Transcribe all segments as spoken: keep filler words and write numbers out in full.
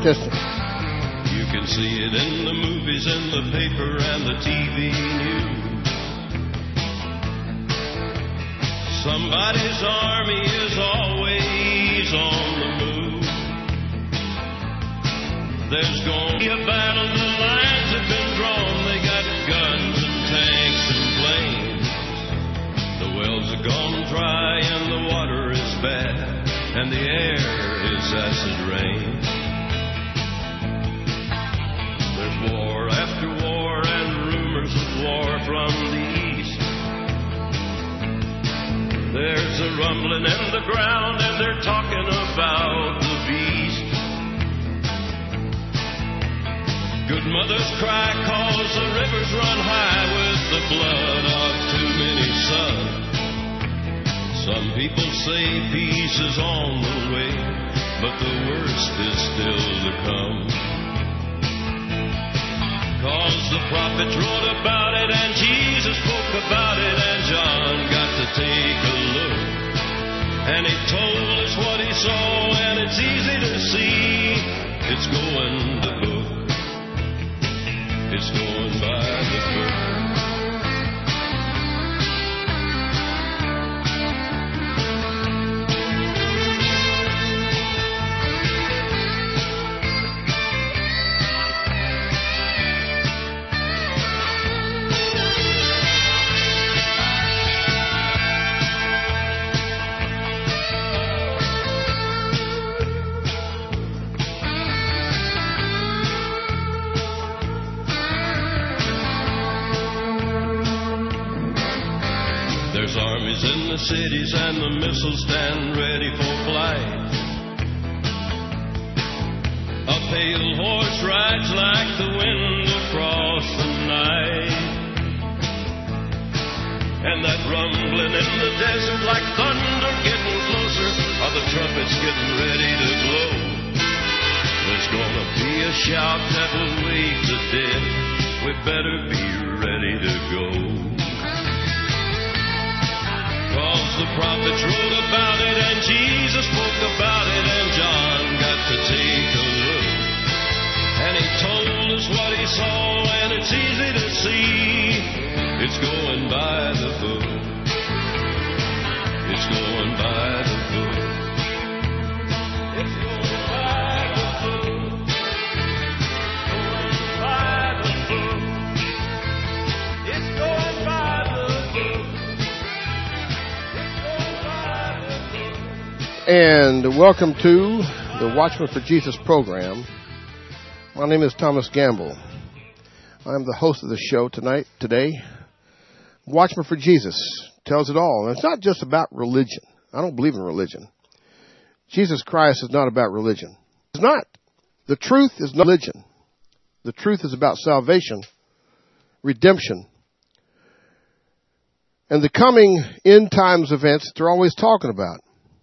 Testing. You can see it in the movies, in the paper, and the T V news. Somebody's army is always on the move. There's gonna be a battle, the lines have been drawn. They got guns and tanks and planes. The wells are gone dry and the water is bad, and the air is acid rain. There's war after war and rumors of war from the east. There's a rumbling in the ground and they're talking about the beast. Good mothers cry cause the rivers run high with the blood of too many sons. Some people say peace is on the way, but the worst is still to come. Cause the prophets wrote about it and Jesus spoke about it and John got to take a look. And he told us what he saw and it's easy to see. It's going the book. It's going by the book. Armies in the cities and the missiles stand ready for flight. A pale horse rides like the wind across the night. And that rumbling in the desert like thunder getting closer, are the trumpets getting ready to blow. There's gonna be a shout that will wake the dead. We better be ready to go. Cause the prophets wrote about it and Jesus spoke about it and John got to take a look. And he told us what he saw and it's easy to see. It's going by the book. It's going by the book. It's going by the book. Going by the book. It's going by the book. And welcome to the Watchman for Jesus program. My name is Thomas Gamble. I'm the host of the show tonight, today. Watchman for Jesus tells it all. And it's not just about religion. I don't believe in religion. Jesus Christ is not about religion. It's not. The truth is not religion. The truth is about salvation, redemption, and the coming end times events that they're always talking about.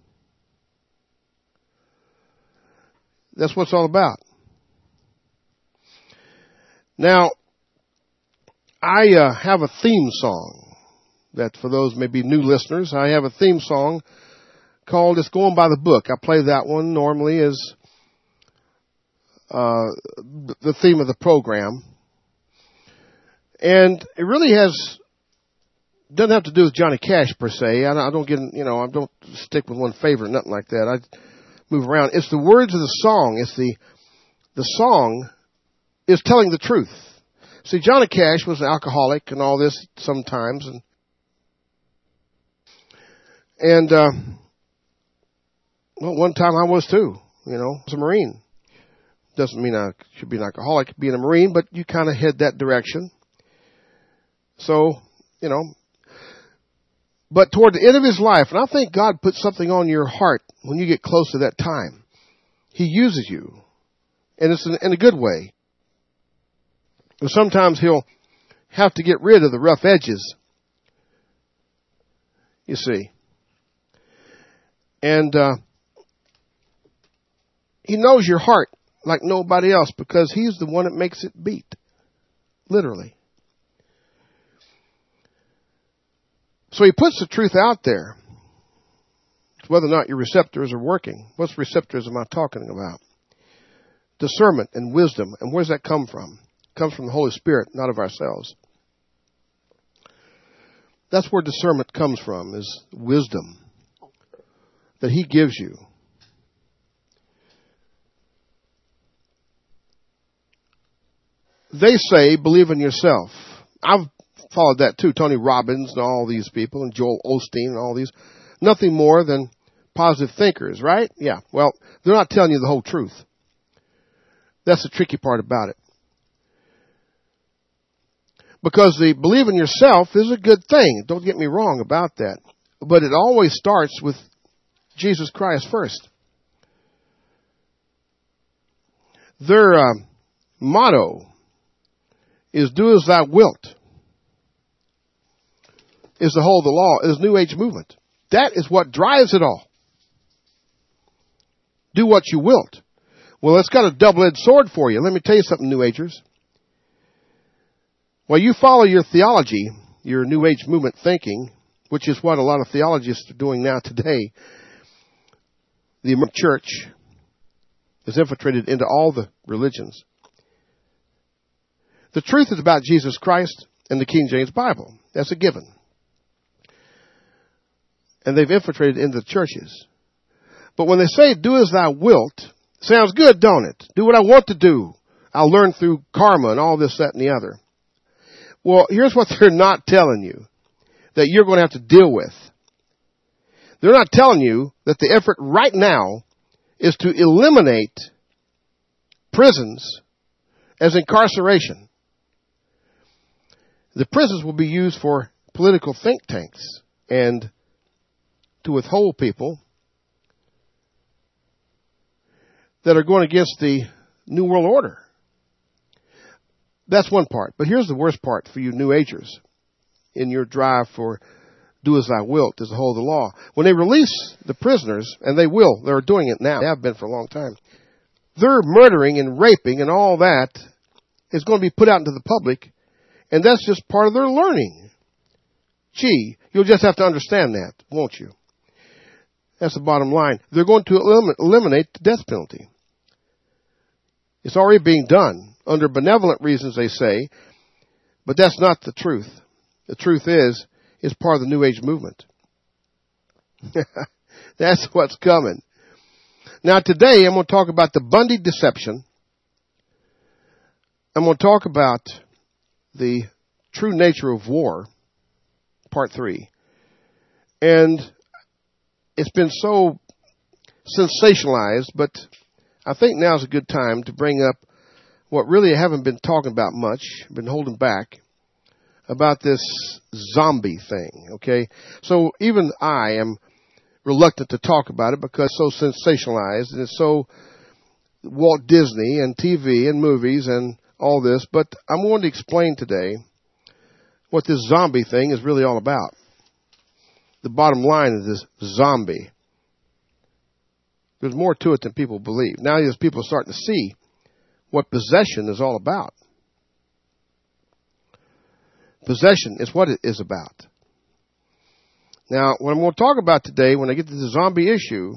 That's what it's all about. Now, I uh, have a theme song that for those maybe new listeners, I have a theme song called It's Going by the Book. I play that one normally as uh, the theme of the program. And it really has, doesn't have to do with Johnny Cash per se. I don't get, you know, I don't stick with one favorite, nothing like that. I move around. It's the words of the song. It's the, the song is telling the truth. See, Johnny Cash was an alcoholic and all this sometimes. And, and, uh, well, one time I was too, you know, I was a Marine. Doesn't mean I should be an alcoholic being a Marine, but you kind of head that direction. So, you know, but toward the end of his life, and I think God put something on your heart when you get close to that time. He uses you. And it's in, in a good way. But sometimes he'll have to get rid of the rough edges. You see. And uh, he knows your heart like nobody else because he's the one that makes it beat. Literally. So he puts the truth out there. Whether or not your receptors are working. What receptors am I talking about? discernment and wisdom. And where does that come from? It comes from the Holy Spirit, not of ourselves. That's where discernment comes from, is wisdom that He gives you. They say, believe in yourself. I've followed that too. Tony Robbins and all these people, and Joel Osteen and all these. Nothing more than positive thinkers, right? Yeah. Well, they're not telling you the whole truth. That's the tricky part about it. Because the believe in yourself is a good thing. Don't get me wrong about that. But it always starts with Jesus Christ first. Their uh, motto is do as thou wilt. Is the whole of the law, is New Age movement. That is what drives it all. Do what you wilt. Well, it's got a double-edged sword for you. Let me tell you something, New Agers. Well, you follow your theology, your New Age movement thinking, which is what a lot of theologists are doing now today. The church is infiltrated into all the religions. The truth is about Jesus Christ and the King James Bible. That's a given. And they've infiltrated into the churches. But when they say, do as thou wilt, sounds good, don't it? Do what I want to do. I'll learn through karma and all this, that, and the other. Well, here's what they're not telling you that you're going to have to deal with. They're not telling you that the effort right now is to eliminate prisons as incarceration. The prisons will be used for political think tanks and to withhold people that are going against the New World Order. That's one part. But here's the worst part for you New Agers in your drive for do as thou wilt is the whole of the law. When they release the prisoners, and they will, they're doing it now, they have been for a long time, their murdering and raping and all that is going to be put out into the public, and that's just part of their learning. Gee, you'll just have to understand that, won't you? That's the bottom line. They're going to elim- eliminate the death penalty. It's already being done under benevolent reasons, they say, but that's not the truth. The truth is, it's part of the New Age movement. That's what's coming. Now today, I'm going to talk about the Bundy deception. I'm going to talk about the true nature of war, part three. And it's been so sensationalized, but I think now's a good time to bring up what really I haven't been talking about much, been holding back, about this zombie thing, okay? So even I am reluctant to talk about it because it's so sensationalized and it's so Walt Disney and T V and movies and all this, but I'm going to explain today what this zombie thing is really all about. The bottom line is this zombie. There's more to it than people believe. Now as people are starting to see what possession is all about. Possession is what it is about. Now, what I'm going to talk about today, when I get to the zombie issue,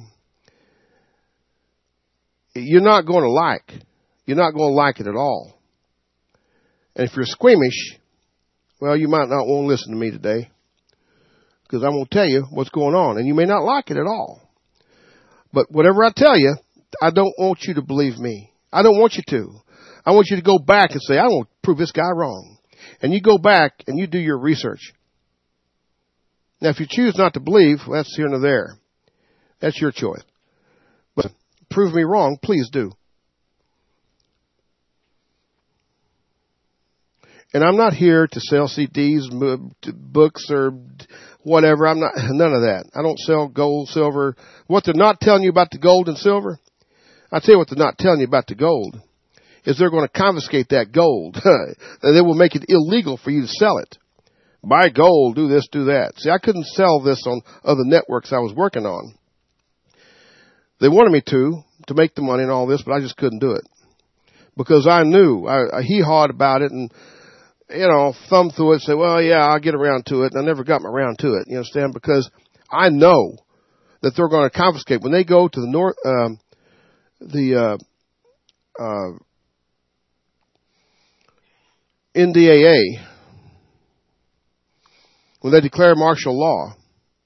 you're not going to like. You're not going to like it at all. And if you're squeamish, well, you might not want to listen to me today, because I'm going to tell you what's going on, and you may not like it at all. But whatever I tell you, I don't want you to believe me. I don't want you to. I want you to go back and say, I want to prove this guy wrong. And you go back and you do your research. Now, if you choose not to believe, well, that's here and there. That's your choice. But prove me wrong, please do. And I'm not here to sell C Ds, books, or whatever. I'm not, none of that. I don't sell gold, silver. What they're not telling you about the gold and silver, I'll tell you what they're not telling you about the gold, is they're going to confiscate that gold. They will make it illegal for you to sell it. Buy gold, do this, do that. See, I couldn't sell this on other networks I was working on. They wanted me to, to make the money and all this, but I just couldn't do it. Because I knew, I, I hee-hawed about it and, you know, thumbed through it and said, well, yeah, I'll get around to it. And I never got around to it, you understand? Because I know that they're going to confiscate. When they go to the north, um, the, uh, uh, N D A A, when they declared martial law,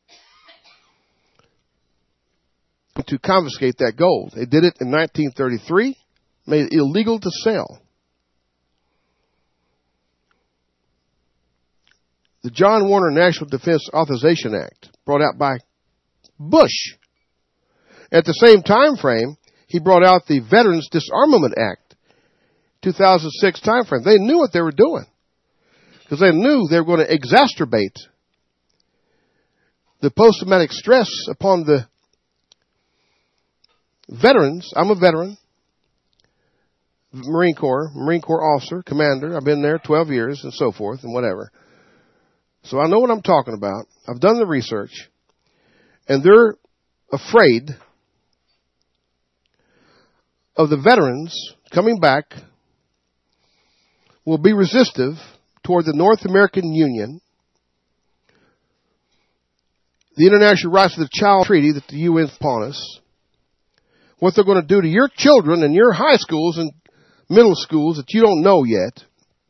to confiscate that gold. They did it in nineteen thirty-three, made it illegal to sell. The John Warner National Defense Authorization Act, brought out by Bush. At the same time frame, he brought out the Veterans Disarmament Act, two thousand six time frame. They knew what they were doing, because they knew they were going to exacerbate the post-traumatic stress upon the veterans. I'm a veteran, Marine Corps, Marine Corps officer, commander. I've been there twelve years and so forth and whatever. So I know what I'm talking about. I've done the research, and they're afraid of the veterans coming back will be resistive toward the North American Union, the International Rights of the Child Treaty that the U N upon us, what they're going to do to your children in your high schools and middle schools that you don't know yet.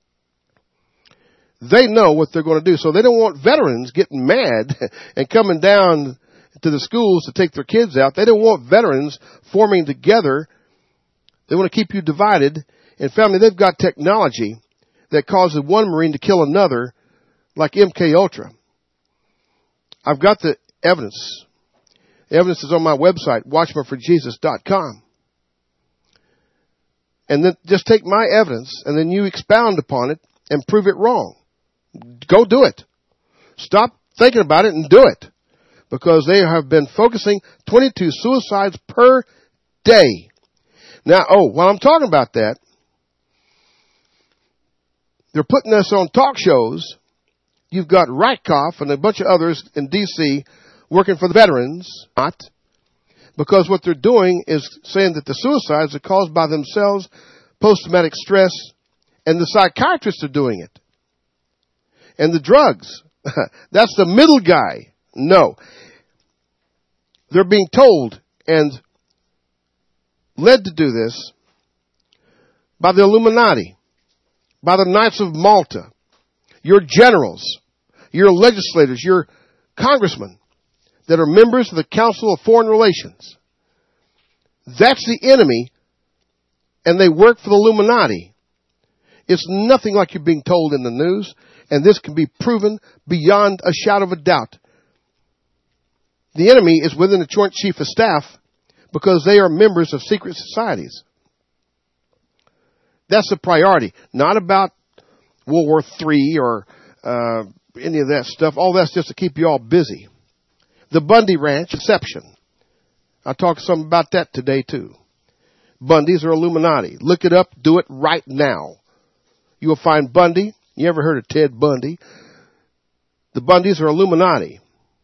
They know what they're going to do. So they don't want veterans getting mad and coming down to the schools to take their kids out. They don't want veterans forming together. They want to keep you divided. And family, they've got technology that causes one Marine to kill another, like M K Ultra. I've got the evidence. The evidence is on my website, watchman for jesus dot com. And then just take my evidence and then you expound upon it and prove it wrong. Go do it. Stop thinking about it and do it. Because they have been focusing twenty-two suicides per day. Now, oh, while I'm talking about that, they're putting us on talk shows. You've got Rykoff and a bunch of others in D C working for the veterans, not. Because what they're doing is saying that the suicides are caused by themselves, post-traumatic stress, and the psychiatrists are doing it. And the drugs. That's the middle guy. No. They're being told and led to do this by the Illuminati, by the Knights of Malta, your generals, your legislators, your congressmen that are members of the Council of Foreign Relations. That's the enemy, and they work for the Illuminati. It's nothing like you're being told in the news, and this can be proven beyond a shadow of a doubt. The enemy is within the Joint Chief of Staff because they are members of secret societies. That's the priority. Not about World War Three or uh, any of that stuff. All that's just to keep you all busy. The Bundy Ranch, exception. I talked some about that today too. Bundys are Illuminati. Look it up. Do it right now. You will find Bundy. You ever heard of Ted Bundy? The Bundys are Illuminati.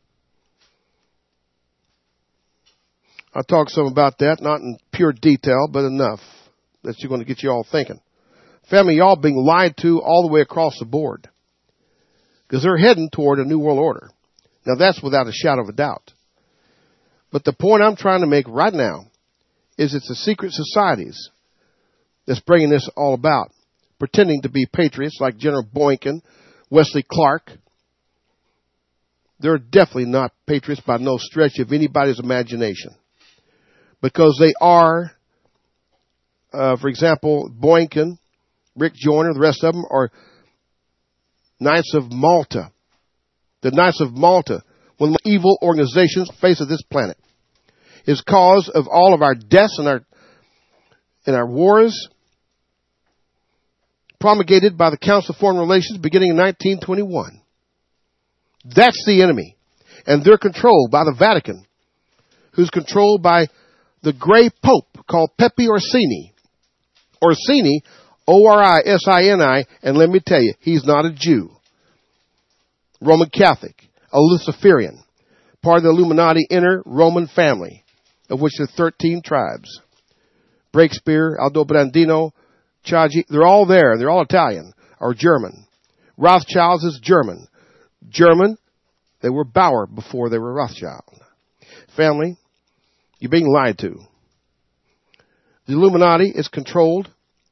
I'll talk some about that, not in pure detail, but enough that you're going to get you all thinking. Family, y'all being lied to all the way across the board. Because they're heading toward a new world order. Now that's without a shadow of a doubt. But the point I'm trying to make right now is it's the secret societies that's bringing this all about. Pretending to be patriots like General Boykin, Wesley Clark. They're definitely not patriots by no stretch of anybody's imagination. Because they are, uh, for example, Boykin, Rick Joyner, the rest of them are Knights of Malta. The Knights of Malta, one of the evil organizations on the face of this planet, is cause of all of our deaths and our, and our wars, promulgated by the Council of Foreign Relations beginning in nineteen twenty-one. That's the enemy. And they're controlled by the Vatican, who's controlled by the gray pope called Pepe Orsini. Orsini, O R I S I N I, and let me tell you, he's not a Jew. Roman Catholic, a Luciferian, part of the Illuminati inner Roman family, of which there are thirteen tribes. Breakspear, Aldobrandino, Chagi, they're all there. They're all Italian or German. Rothschilds is German. German, they were Bauer before they were Rothschild. Family, you're being lied to. The Illuminati is controlled.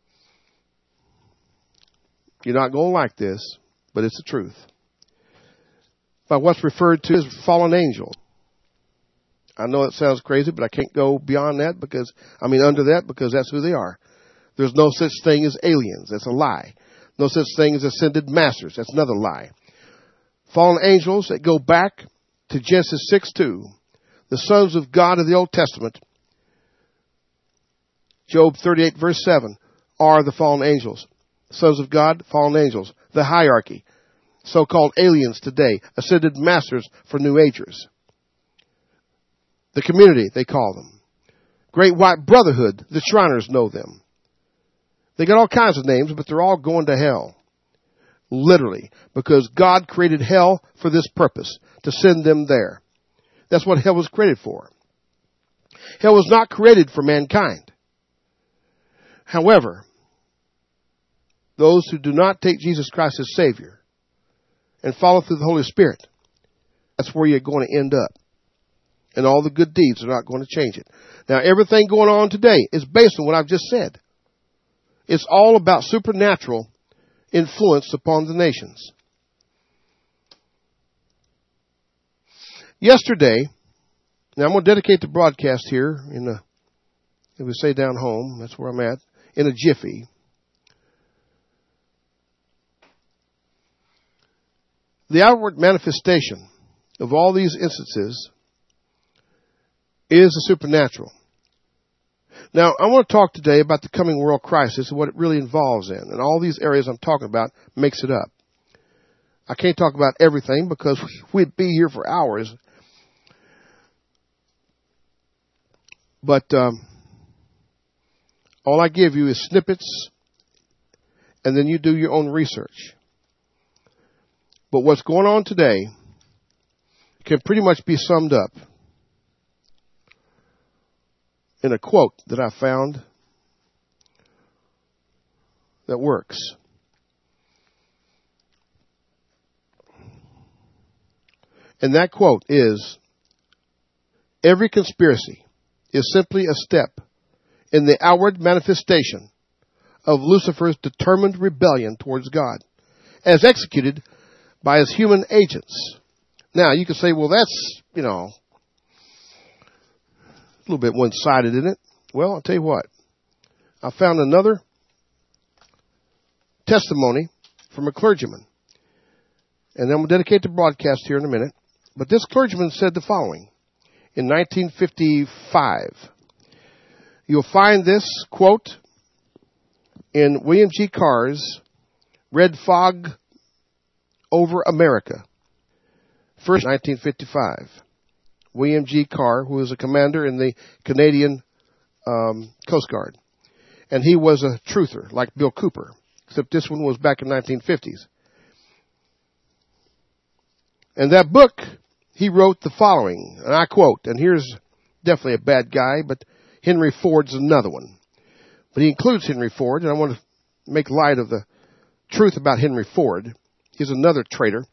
You're not going to like this, but it's the truth. By what's referred to as fallen angels. I know it sounds crazy, but I can't go beyond that because, I mean under that because that's who they are. There's no such thing as aliens. That's a lie. No such thing as ascended masters. That's another lie. Fallen angels that go back to Genesis six two. The sons of God of the Old Testament, Job thirty-eight verse seven, are the fallen angels. Sons of God, fallen angels. The hierarchy. So-called aliens today. Ascended masters for New Agers. The community, they call them. Great White Brotherhood, the Shriners know them. They got all kinds of names, but they're all going to hell. Literally. Because God created hell for this purpose. To send them there. That's what hell was created for. Hell was not created for mankind. However, those who do not take Jesus Christ as Savior and follow through the Holy Spirit, that's where you're going to end up. And all the good deeds are not going to change it. Now, everything going on today is based on what I've just said. It's all about supernatural influence upon the nations. Yesterday, now I'm going to dedicate the broadcast here in a, if we say down home, that's where I'm at, in a jiffy. The outward manifestation of all these instances is the supernatural. Now, I want to talk today about the coming world crisis and what it really involves in. And all these areas I'm talking about makes it up. I can't talk about everything because we'd be here for hours. But um, all I give you is snippets, and then you do your own research. But what's going on today can pretty much be summed up in a quote that I found that works. And that quote is, every conspiracy is simply a step in the outward manifestation of Lucifer's determined rebellion towards God, as executed by his human agents. Now, you can say, well, that's, you know, a little bit one-sided, isn't it? Well, I'll tell you what. I found another testimony from a clergyman. And I'm going to dedicate the broadcast here in a minute. But this clergyman said the following. In nineteen fifty-five, you'll find this quote in William G. Carr's Red Fog Over America. First, nineteen fifty-five. William G. Carr, who was a commander in the Canadian um, Coast Guard. And he was a truther, like Bill Cooper, except this one was back in nineteen fifties. And that book, he wrote the following, and I quote, and here's definitely a bad guy, but Henry Ford's another one. But he includes Henry Ford, and I want to make light of the truth about Henry Ford. He's another traitor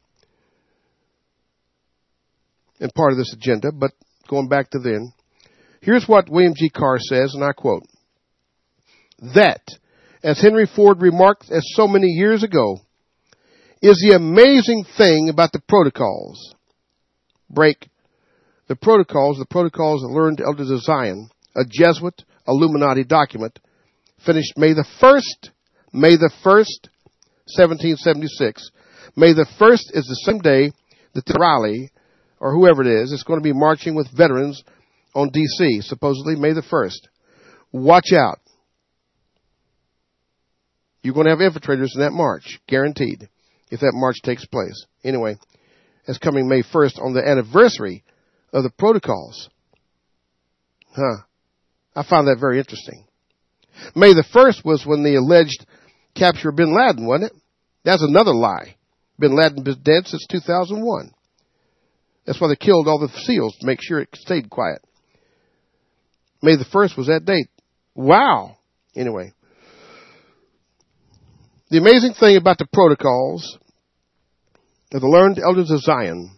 and part of this agenda, but going back to then, here's what William G. Carr says, and I quote, that, as Henry Ford remarked as so many years ago, is the amazing thing about the protocols. Break. The protocols, the protocols of Learned Elders of Zion, a Jesuit Illuminati document, finished May the first, May the first, seventeen seventy-six. May the first is the same day that the rally, or whoever it is, is going to be marching with veterans on D C, supposedly May the first. Watch out. You're going to have infiltrators in that march, guaranteed, if that march takes place. Anyway, it's coming May first on the anniversary of the protocols. Huh. I found that very interesting. May the first was when the alleged capture of bin Laden, wasn't it? That's another lie. Bin Laden been dead since two thousand one. That's why they killed all the SEALs, to make sure it stayed quiet. May the first was that date. Wow. Anyway. The amazing thing about the protocols of the Learned Elders of Zion,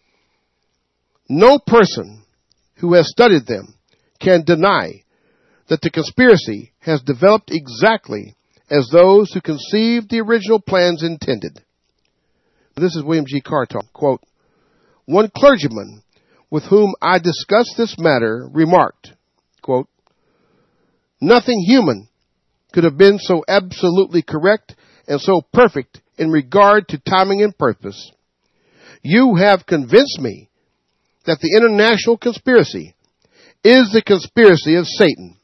no person who has studied them can deny that the conspiracy has developed exactly as those who conceived the original plans intended. This is William G. Carr talking. Quote, one clergyman with whom I discussed this matter remarked, quote, nothing human could have been so absolutely correct and so perfect in regard to timing and purpose. You have convinced me that the international conspiracy is the conspiracy of Satan.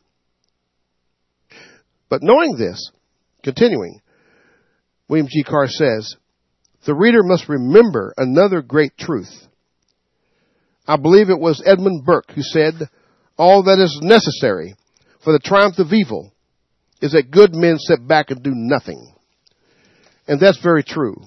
But knowing this, continuing, William G. Carr says, the reader must remember another great truth. I believe it was Edmund Burke who said, all that is necessary for the triumph of evil is that good men sit back and do nothing. And that's very true.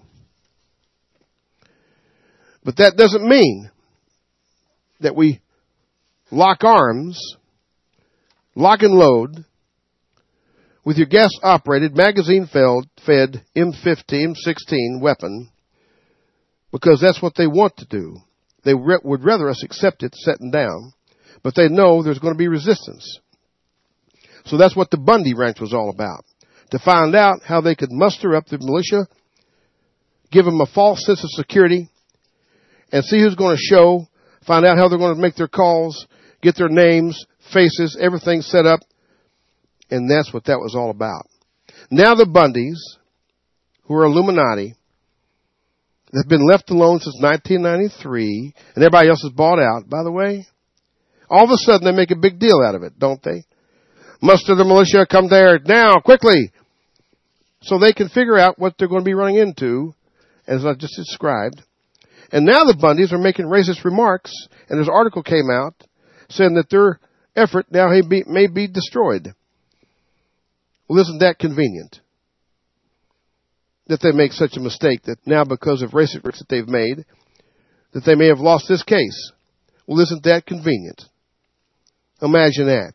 But that doesn't mean that we lock arms, lock and load with your gas-operated, magazine-fed M fifteen, M sixteen weapon, because that's what they want to do. They re- would rather us accept it sitting down, but they know there's going to be resistance. So that's what the Bundy Ranch was all about, to find out how they could muster up the militia, give them a false sense of security, and see who's going to show, find out how they're going to make their calls, get their names, faces, everything set up. And that's what that was all about. Now the Bundys, who are Illuminati, have been left alone since nineteen ninety-three, and everybody else is bought out. By the way, all of a sudden they make a big deal out of it, don't they? Muster the militia, come there now, quickly, so they can figure out what they're going to be running into, as I just described. And now the Bundys are making racist remarks, and this article came out saying that their effort now may be, may be destroyed. Well, isn't that convenient? That they make such a mistake that now because of racist remarks that they've made, that they may have lost this case. Well, isn't that convenient? Imagine that.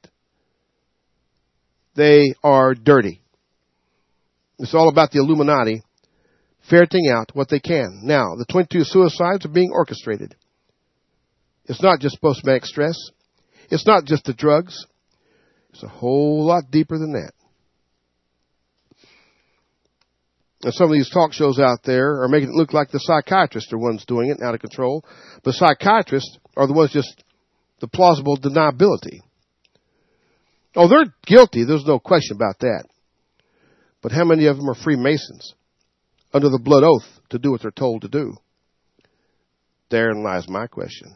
They are dirty. It's all about the Illuminati ferreting out what they can. Now, the twenty-two suicides are being orchestrated. It's not just post-traumatic stress. It's not just the drugs. It's a whole lot deeper than that. And some of these talk shows out there are making it look like the psychiatrists are ones doing it out of control. But psychiatrists are the ones just the plausible deniability. Oh, they're guilty. There's no question about that. But how many of them are Freemasons under the blood oath to do what they're told to do? Therein lies my question.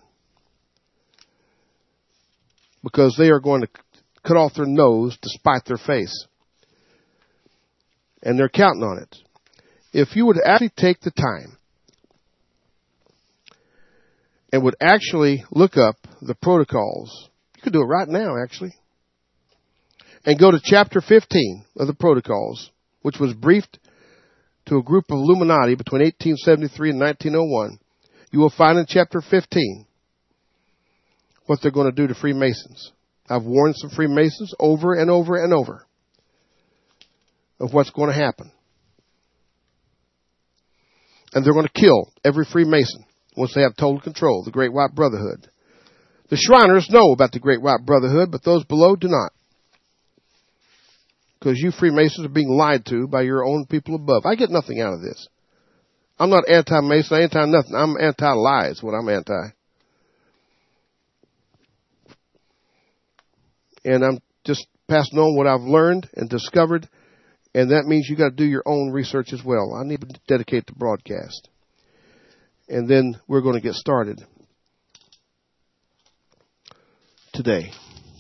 Because they are going to cut off their nose to spite their face. And they're counting on it. If you would actually take the time and would actually look up the protocols, you could do it right now, actually, and go to chapter fifteen of the protocols, which was briefed to a group of Illuminati between eighteen seventy-three and nineteen oh one, you will find in chapter fifteen what they're going to do to Freemasons. I've warned some Freemasons over and over and over of what's going to happen. And they're going to kill every Freemason once they have total control of the Great White Brotherhood. The Shriners know about the Great White Brotherhood, but those below do not. Because you Freemasons are being lied to by your own people above. I get nothing out of this. I'm not anti-Mason, anti-nothing. I'm anti-lies, what I'm anti. And I'm just passing on what I've learned and discovered. And that means you got to do your own research as well. I need to dedicate the broadcast. And then we're going to get started today.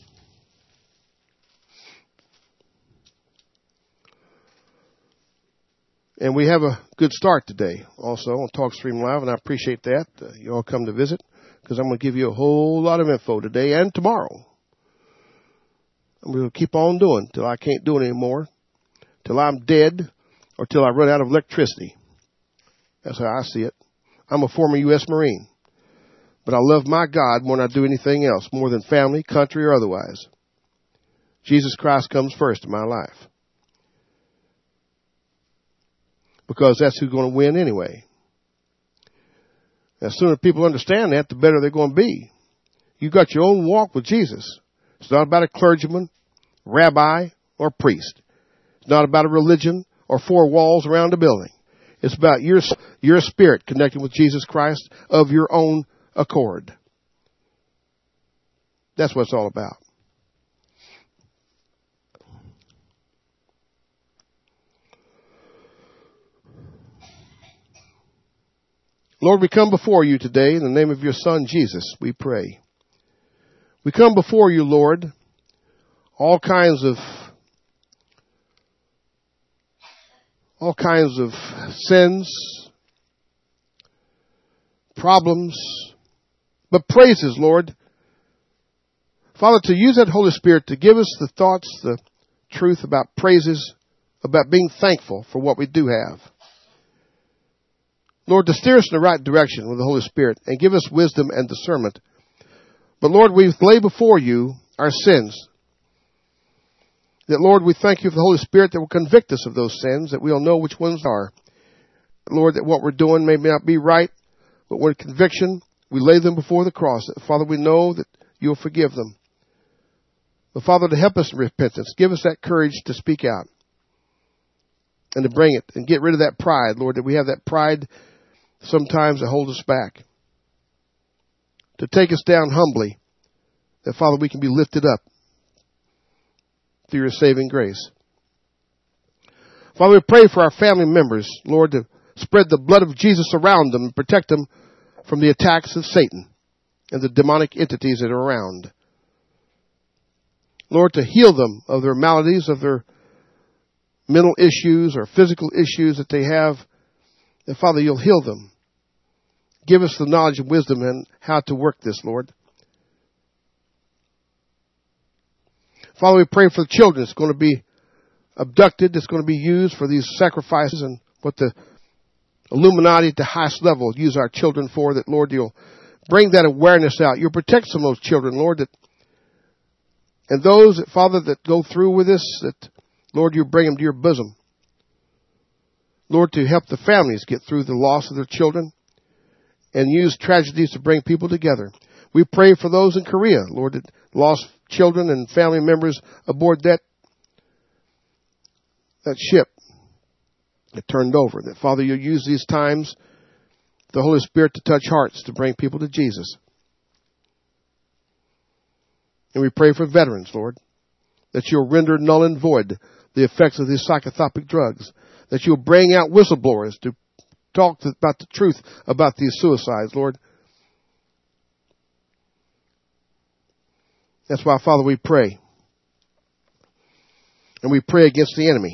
And we have a good start today also on TalkStream Live, and I appreciate that. Uh, you all come to visit because I'm going to give you a whole lot of info today and tomorrow. I'm going to keep on doing till I can't do it anymore, till I'm dead, or till I run out of electricity. That's how I see it. I'm a former U S Marine, but I love my God more than I do anything else, more than family, country, or otherwise. Jesus Christ comes first in my life. Because that's who's going to win anyway. As soon as people understand that, the better they're going to be. You've got your own walk with Jesus. It's not about a clergyman rabbi, or priest. It's not about a religion or four walls around a building. It's about your, your spirit connecting with Jesus Christ of your own accord. That's what it's all about. Lord, we come before you today in the name of your Son, Jesus, we pray. We come before you, Lord, all kinds of all kinds of sins, problems, but praises, Lord. Father, to use that Holy Spirit to give us the thoughts, the truth about praises, about being thankful for what we do have. Lord, to steer us in the right direction with the Holy Spirit and give us wisdom and discernment. But Lord, we lay before you our sins. That, Lord, we thank you for the Holy Spirit that will convict us of those sins, that we'll know which ones are. Lord, that what we're doing may not be right, but with conviction, we lay them before the cross. That, Father, we know that you'll forgive them. But Father, to help us in repentance, give us that courage to speak out and to bring it and get rid of that pride, Lord, that we have that pride sometimes that holds us back. To take us down humbly, that, Father, we can be lifted up through your saving grace. Father, we pray for our family members, Lord, to spread the blood of Jesus around them and protect them from the attacks of Satan and the demonic entities that are around. Lord, to heal them of their maladies, of their mental issues or physical issues that they have, that, Father, you'll heal them. Give us the knowledge and wisdom and how to work this, Lord. Father, we pray for the children that's going to be abducted, that's going to be used for these sacrifices and what the Illuminati at the highest level use our children for, that, Lord, you'll bring that awareness out. You'll protect some of those children, Lord, that, and those, that, Father, that go through with this, that, Lord, you bring them to your bosom. Lord, to help the families get through the loss of their children and use tragedies to bring people together. We pray for those in Korea, Lord, that lost children and family members aboard that, that ship that turned over. That, Father, you'll use these times, the Holy Spirit, to touch hearts, to bring people to Jesus. And we pray for veterans, Lord, that you'll render null and void the effects of these psychotropic drugs, that you'll bring out whistleblowers to talk to, about the truth about these suicides, Lord. That's why, Father, we pray. And we pray against the enemy.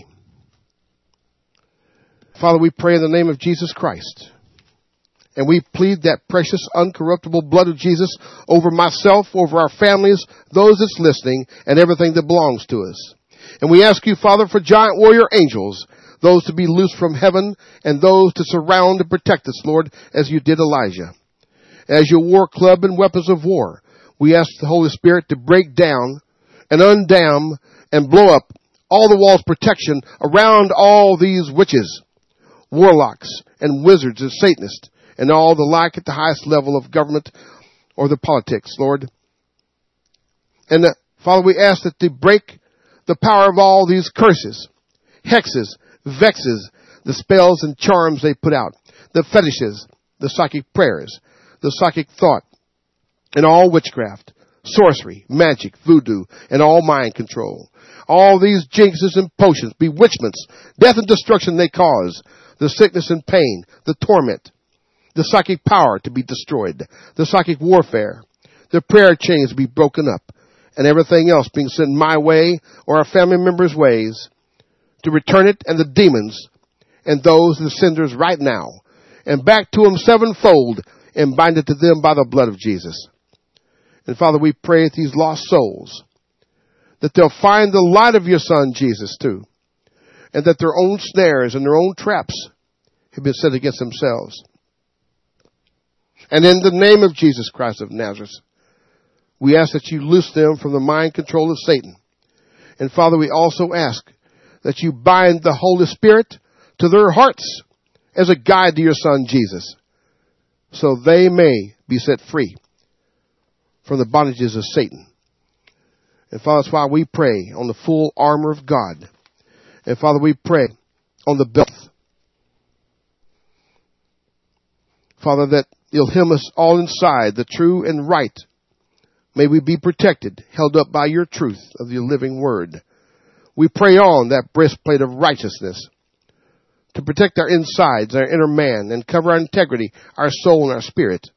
Father, we pray in the name of Jesus Christ. And we plead that precious, uncorruptible blood of Jesus over myself, over our families, those that's listening, and everything that belongs to us. And we ask you, Father, for giant warrior angels, those to be loosed from heaven, and those to surround and protect us, Lord, as you did Elijah. As your war club and weapons of war, we ask the Holy Spirit to break down and undam and blow up all the walls of protection around all these witches, warlocks, and wizards and Satanists, and all the like at the highest level of government or the politics, Lord. And uh, Father, we ask that they break the power of all these curses, hexes, vexes, the spells and charms they put out, the fetishes, the psychic prayers, the psychic thought, and all witchcraft, sorcery, magic, voodoo, and all mind control. All these jinxes and potions, bewitchments, death and destruction they cause, the sickness and pain, the torment, the psychic power to be destroyed, the psychic warfare, the prayer chains to be broken up, and everything else being sent my way or our family members' ways, to return it and the demons and those the senders right now, and back to them sevenfold, and bind it to them by the blood of Jesus. And Father, we pray that these lost souls, that they'll find the light of your Son, Jesus, too, and that their own snares and their own traps have been set against themselves. And in the name of Jesus Christ of Nazareth, we ask that you loose them from the mind control of Satan. And Father, we also ask that you bind the Holy Spirit to their hearts as a guide to your Son, Jesus, so they may be set free from the bondages of Satan. And Father, that's why we pray on the full armor of God. And Father, we pray on the belt. Father, that you'll hem us all inside, the true and right. May we be protected, held up by your truth of your living word. We pray on that breastplate of righteousness to protect our insides, our inner man, and cover our integrity, our soul, and our spirit.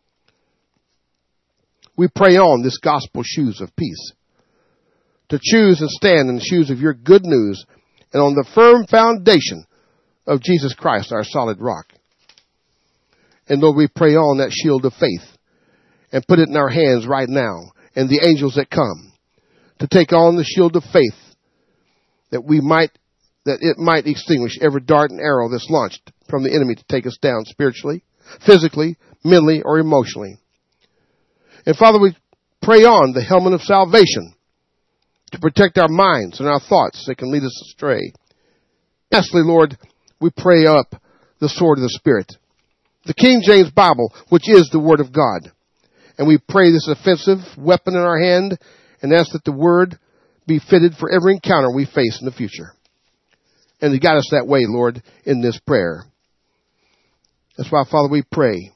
We pray on this gospel shoes of peace to choose and stand in the shoes of your good news and on the firm foundation of Jesus Christ, our solid rock. And Lord, we pray on that shield of faith and put it in our hands right now, and the angels that come to take on the shield of faith, that we might, that it might extinguish every dart and arrow that's launched from the enemy to take us down spiritually, physically, mentally, or emotionally. And Father, we pray on the helmet of salvation to protect our minds and our thoughts that can lead us astray. Lastly, Lord, we pray up the sword of the Spirit, the King James Bible, which is the Word of God. And we pray this offensive weapon in our hand and ask that the Word be fitted for every encounter we face in the future. And to guide us that way, Lord, in this prayer. That's why, Father, we pray.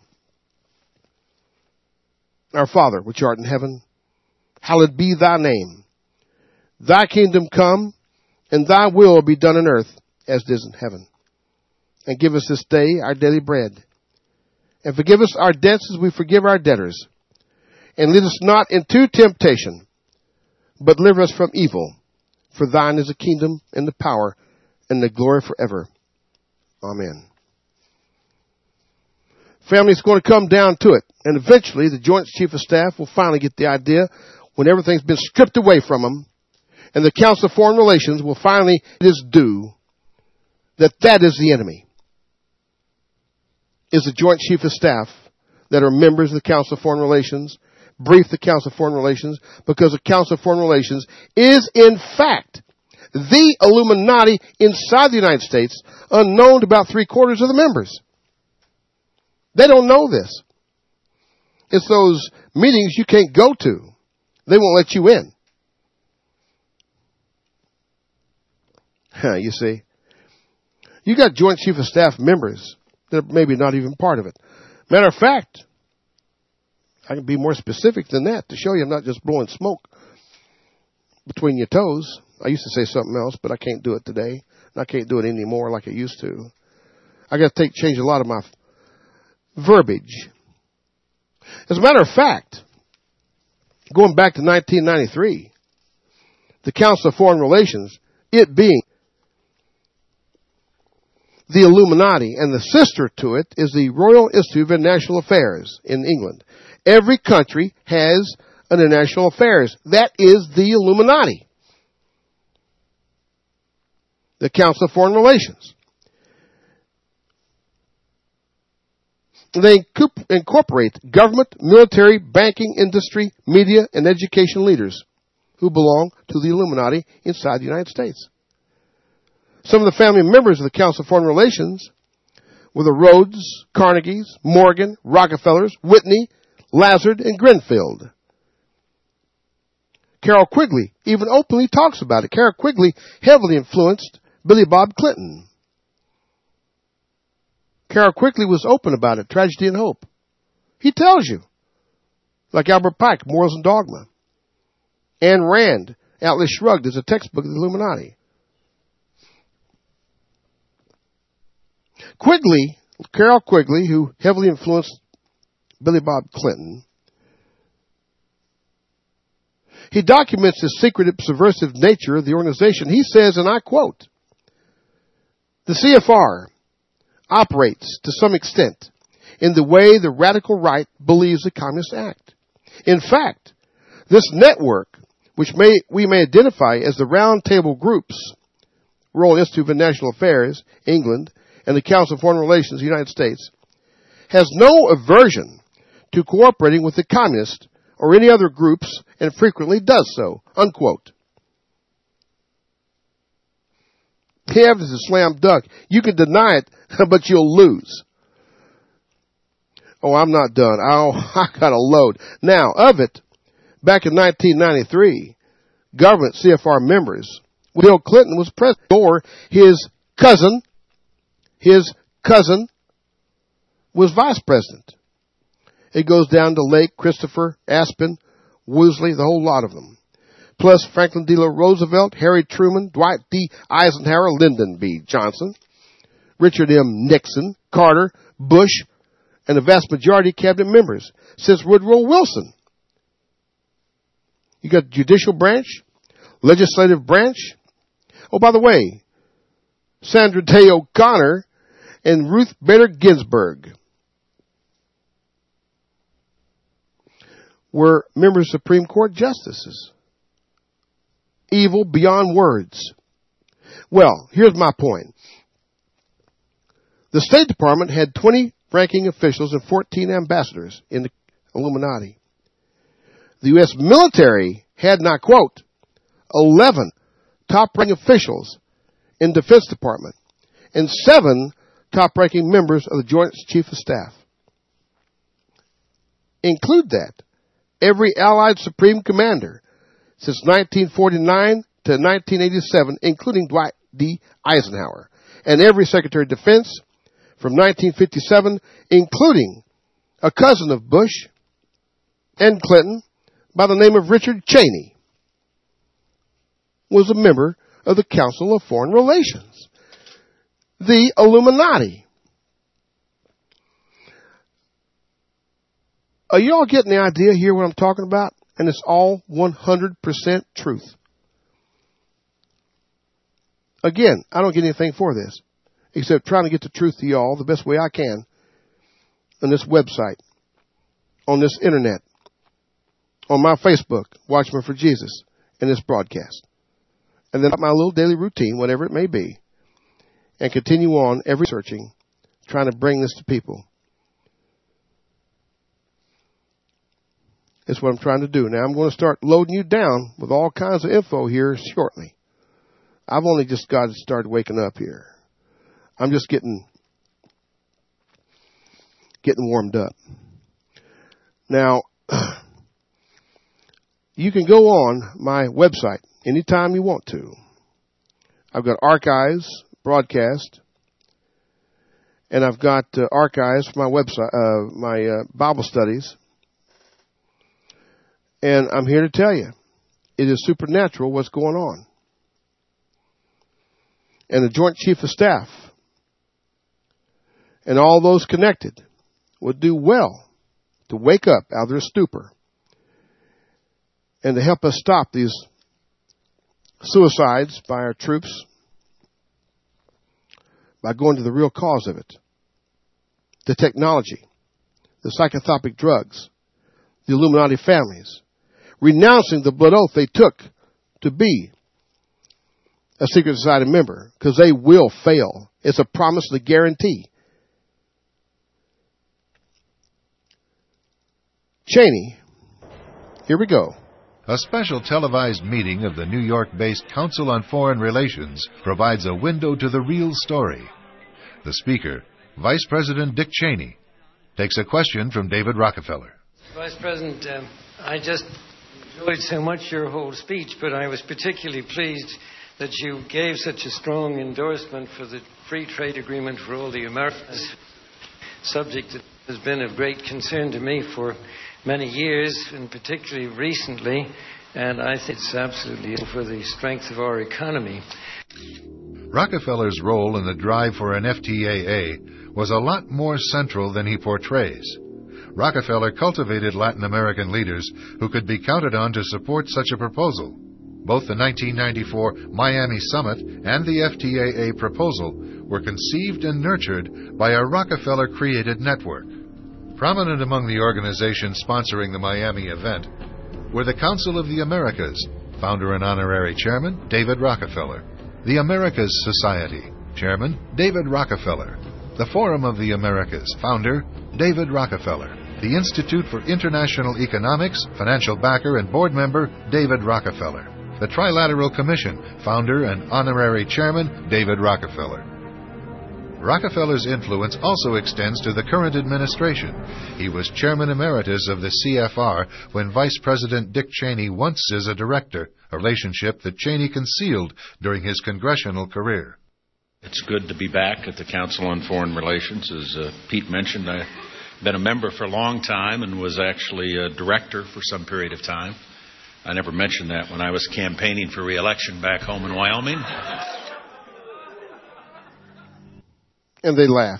Our Father, which art in heaven, hallowed be thy name. Thy kingdom come, and thy will be done on earth as it is in heaven. And give us this day our daily bread. And forgive us our debts as we forgive our debtors. And lead us not into temptation, but deliver us from evil. For thine is the kingdom and the power and the glory forever. Amen. Family, it's going to come down to it. And eventually the Joint Chief of Staff will finally get the idea when everything's been stripped away from them. And the Council of Foreign Relations will finally get its due, that that is the enemy. Is the Joint Chief of Staff that are members of the Council of Foreign Relations, brief the Council of Foreign Relations, because the Council of Foreign Relations is in fact the Illuminati inside the United States, unknown to about three quarters of the members. They don't know this. It's those meetings you can't go to. They won't let you in. You see, you got Joint Chief of Staff members that are maybe not even part of it. Matter of fact, I can be more specific than that to show you I'm not just blowing smoke between your toes. I used to say something else, but I can't do it today. And I can't do it anymore like I used to. I got to take change a lot of my verbiage. As a matter of fact, going back to nineteen ninety-three, the Council of Foreign Relations, it being the Illuminati, and the sister to it is the Royal Institute of International Affairs in England. Every country has an international affairs. That is the Illuminati. The Council of Foreign Relations. They incorporate government, military, banking, industry, media, and education leaders who belong to the Illuminati inside the United States. Some of the family members of the Council of Foreign Relations were the Rhodes, Carnegies, Morgan, Rockefellers, Whitney, Lazard, and Grenfell. Carroll Quigley even openly talks about it. Carroll Quigley heavily influenced Billy Bob Clinton. Carroll Quigley was open about it, Tragedy and Hope. He tells you. Like Albert Pike, Morals and Dogma. Ayn Rand, Atlas Shrugged, is a textbook of the Illuminati. Quigley, Carroll Quigley, who heavily influenced Billy Bob Clinton, he documents the secretive, subversive nature of the organization. He says, and I quote, "The C F R operates to some extent in the way the radical right believes the communists act. In fact, this network, which may, we may identify as the Round Table Groups, Royal Institute of International Affairs, England, and the Council of Foreign Relations, United States, has no aversion to cooperating with the communists or any other groups and frequently does so," unquote. The evidence is slam dunk. You can deny it, but you'll lose. Oh, I'm not done. Oh, I got a load. Now, of it, back in nineteen ninety-three, government C F R members. Bill Clinton was president, or his cousin, his cousin was vice president. It goes down to Lake, Christopher, Aspen, Woosley, the whole lot of them. Plus Franklin D. Roosevelt, Harry Truman, Dwight D. Eisenhower, Lyndon B. Johnson, Richard M. Nixon, Carter, Bush, and the vast majority of cabinet members since Woodrow Wilson. You got judicial branch, legislative branch. Oh, by the way, Sandra Day O'Connor and Ruth Bader Ginsburg were members of Supreme Court justices. Evil beyond words. Well, here's my point. The State Department had twenty ranking officials and fourteen ambassadors in the Illuminati. The U S military had, not quote, eleven top-ranking officials in the Defense Department and seven top-ranking members of the Joint Chief of Staff. Include that. Every Allied Supreme Commander since nineteen forty-nine to nineteen eighty-seven, including Dwight D. Eisenhower, and every Secretary of Defense from nineteen fifty-seven, including a cousin of Bush and Clinton by the name of Richard Cheney, was a member of the Council of Foreign Relations. The Illuminati. Are you all getting the idea here what I'm talking about? And it's all one hundred percent truth. Again, I don't get anything for this, except trying to get the truth to y'all the best way I can on this website, on this internet, on my Facebook, Watchman for Jesus, and this broadcast. And then my little daily routine, whatever it may be, and continue on every searching, trying to bring this to people. That's what I'm trying to do. Now I'm going to start loading you down with all kinds of info here shortly. I've only just got to start waking up here. I'm just getting getting warmed up. Now, you can go on my website anytime you want to. I've got archives, broadcast, and I've got uh, archives for my website, uh, my uh, Bible studies. And I'm here to tell you, it is supernatural what's going on. And the Joint Chief of Staff and all those connected would do well to wake up out of their stupor and to help us stop these suicides by our troops by going to the real cause of it. The technology, the psychotropic drugs, the Illuminati families, renouncing the blood oath they took to be a secret society member, because they will fail. It's a promise and a guarantee. Cheney, here we go. A special televised meeting of the New York-based Council on Foreign Relations provides a window to the real story. The speaker, Vice President Dick Cheney, takes a question from David Rockefeller. Vice President, um, I just enjoyed so much your whole speech, but I was particularly pleased that you gave such a strong endorsement for the free trade agreement for all the Americas, subject that has been of great concern to me for many years, and particularly recently, and I think it's absolutely for the strength of our economy. Rockefeller's role in the drive for an F T A A was a lot more central than he portrays. Rockefeller cultivated Latin American leaders who could be counted on to support such a proposal. Both the nineteen ninety-four Miami Summit and the F T A A proposal were conceived and nurtured by a Rockefeller-created network. Prominent among the organizations sponsoring the Miami event were the Council of the Americas, founder and honorary chairman David Rockefeller, the Americas Society, chairman David Rockefeller, the Forum of the Americas, founder David Rockefeller, the Institute for International Economics, financial backer and board member David Rockefeller, the Trilateral Commission, founder and honorary chairman David Rockefeller. Rockefeller's influence also extends to the current administration. He was chairman emeritus of the C F R when Vice President Dick Cheney once as a director, a relationship that Cheney concealed during his congressional career. It's good to be back at the Council on Foreign Relations. As uh, Pete mentioned, I've been a member for a long time and was actually a director for some period of time. I never mentioned that when I was campaigning for re-election back home in Wyoming. And they laugh.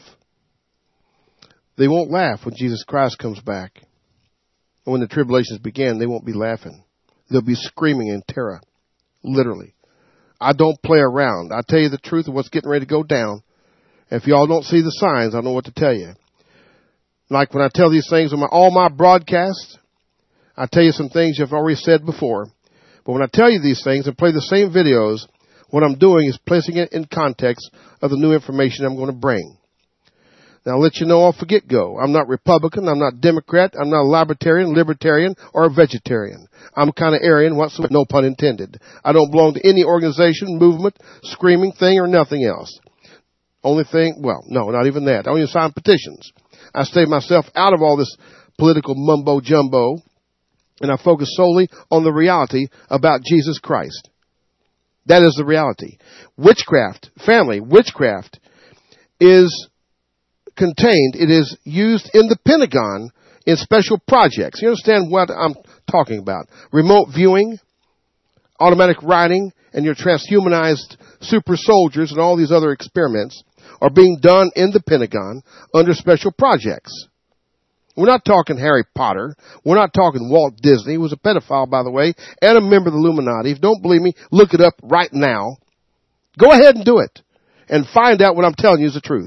They won't laugh when Jesus Christ comes back. And when the tribulations begin, they won't be laughing. They'll be screaming in terror. Literally. I don't play around. I tell you the truth of what's getting ready to go down. If y'all don't see the signs, I know what to tell you. Like when I tell these things on my, all my broadcasts, I tell you some things you've already said before. But when I tell you these things and play the same videos, what I'm doing is placing it in context of the new information I'm going to bring. Now, I'll let you know off the get-go. I'm not Republican. I'm not Democrat. I'm not a libertarian, libertarian, or a vegetarian. I'm kind of Aryan, whatsoever, no pun intended. I don't belong to any organization, movement, screaming thing, or nothing else. Only thing, well, no, not even that. I don't even sign petitions. I stay myself out of all this political mumbo-jumbo, and I focus solely on the reality about Jesus Christ. That is the reality. Witchcraft, family, witchcraft is contained. It is used in the Pentagon in special projects. You understand what I'm talking about? Remote viewing, automatic writing, and your transhumanized super soldiers and all these other experiments are being done in the Pentagon under special projects. We're not talking Harry Potter. We're not talking Walt Disney, who was a pedophile, by the way, and a member of the Illuminati. If you don't believe me, look it up right now. Go ahead and do it and find out what I'm telling you is the truth.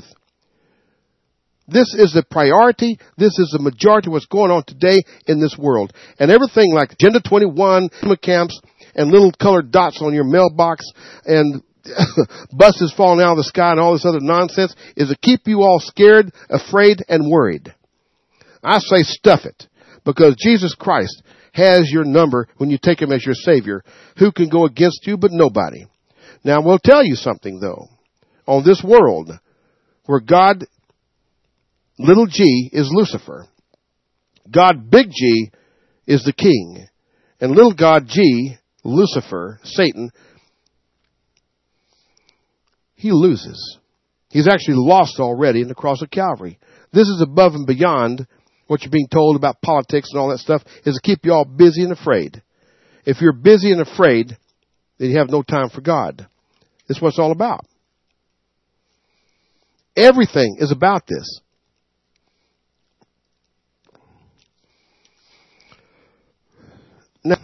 This is the priority. This is the majority of what's going on today in this world. And everything like Agenda twenty-one, camps, and little colored dots on your mailbox, and buses falling out of the sky and all this other nonsense is to keep you all scared, afraid, and worried. I say stuff it, because Jesus Christ has your number when you take him as your Savior. Who can go against you but nobody? Now, we'll tell you something, though. On this world, where God, little g, is Lucifer, God, big G, is the king, and little God, G, Lucifer, Satan, he loses. He's actually lost already in the cross of Calvary. This is above and beyond what you're being told about politics and all that stuff, is to keep you all busy and afraid. If you're busy and afraid, then you have no time for God. This is what it's all about. Everything is about this. Now,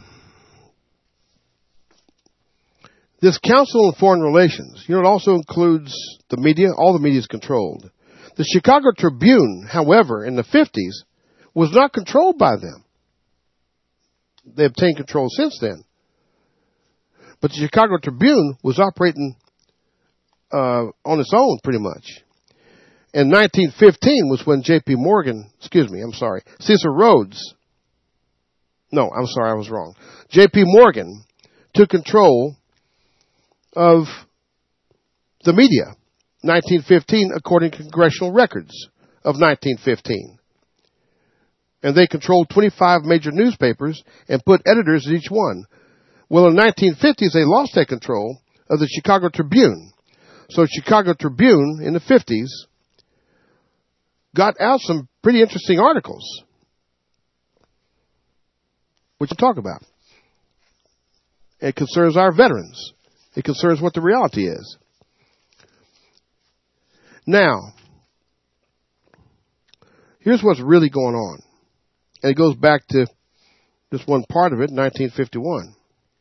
this Council on Foreign Relations, you know, it also includes the media. All the media is controlled. The Chicago Tribune, however, in the fifties, was not controlled by them. They obtained control since then. But the Chicago Tribune was operating uh, on its own, pretty much. In nineteen fifteen was when J P Morgan, excuse me, I'm sorry, Cecil Rhodes, no, I'm sorry, I was wrong. J P Morgan took control of the media. nineteen fifteen, according to congressional records of nineteen fifteen. And they controlled twenty-five major newspapers and put editors in each one. Well, in the nineteen fifties, they lost that control of the Chicago Tribune. So Chicago Tribune in the fifties got out some pretty interesting articles, which we'll talk about. It concerns our veterans. It concerns what the reality is. Now, here's what's really going on. And it goes back to just one part of it, nineteen fifty-one.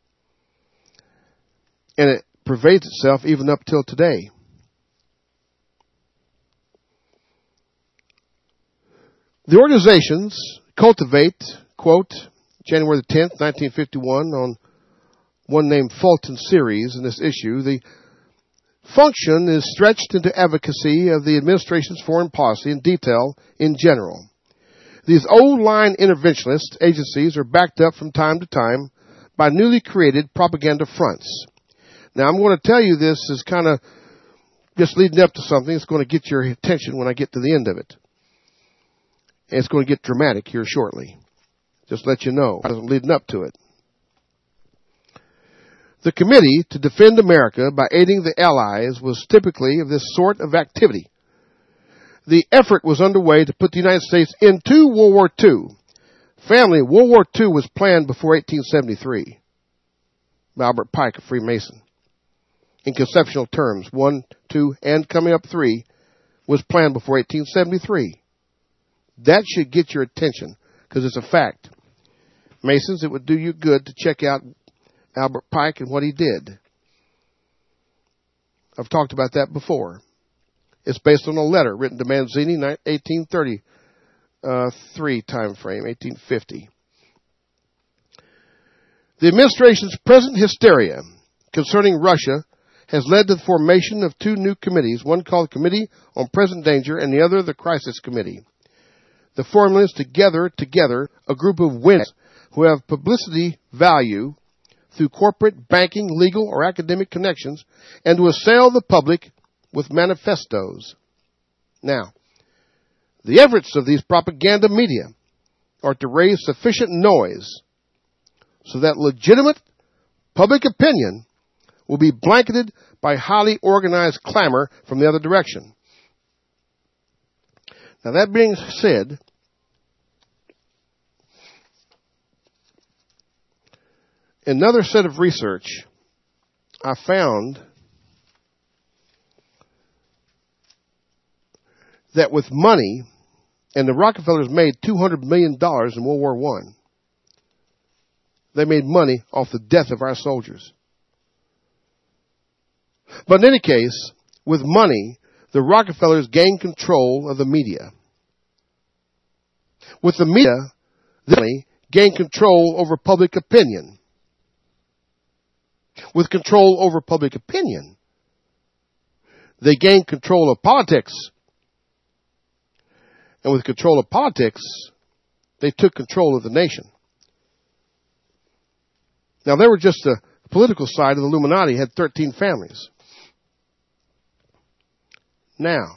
And it pervades itself even up till today. The organizations cultivate, quote, January the tenth, nineteen fifty-one, on one named Fulton Series in this issue, the function is stretched into advocacy of the administration's foreign policy in detail in general. These old-line interventionist agencies are backed up from time to time by newly created propaganda fronts. Now, I'm going to tell you this as kind of just leading up to something. It's going to get your attention when I get to the end of it. And it's going to get dramatic here shortly. Just let you know. I was leading up to it. The Committee to Defend America by Aiding the Allies was typically of this sort of activity. The effort was underway to put the United States into World War Two. Family, World War Two was planned before eighteen seventy-three by Albert Pike, a Freemason. In conceptual terms, one, two, and coming up three was planned before eighteen seventy-three. That should get your attention because it's a fact. Masons, it would do you good to check out Albert Pike and what he did. I've talked about that before. It's based on a letter written to Manzini, eighteen thirty-three time frame, eighteen fifty. The administration's present hysteria concerning Russia has led to the formation of two new committees, one called Committee on Present Danger and the other the Crisis Committee. The formula is to gather together a group of winners who have publicity value through corporate, banking, legal, or academic connections and to assail the public with manifestos. Now, the efforts of these propaganda media are to raise sufficient noise so that legitimate public opinion will be blanketed by highly organized clamor from the other direction. Now, that being said, in another set of research, I found that with money, and the Rockefellers made two hundred million dollars in World War One. They made money off the death of our soldiers. But in any case, with money, the Rockefellers gained control of the media. With the media, they gained control over public opinion. With control over public opinion, they gained control of politics. And with control of politics, they took control of the nation. Now, they were just the political side of the Illuminati, had thirteen families. Now,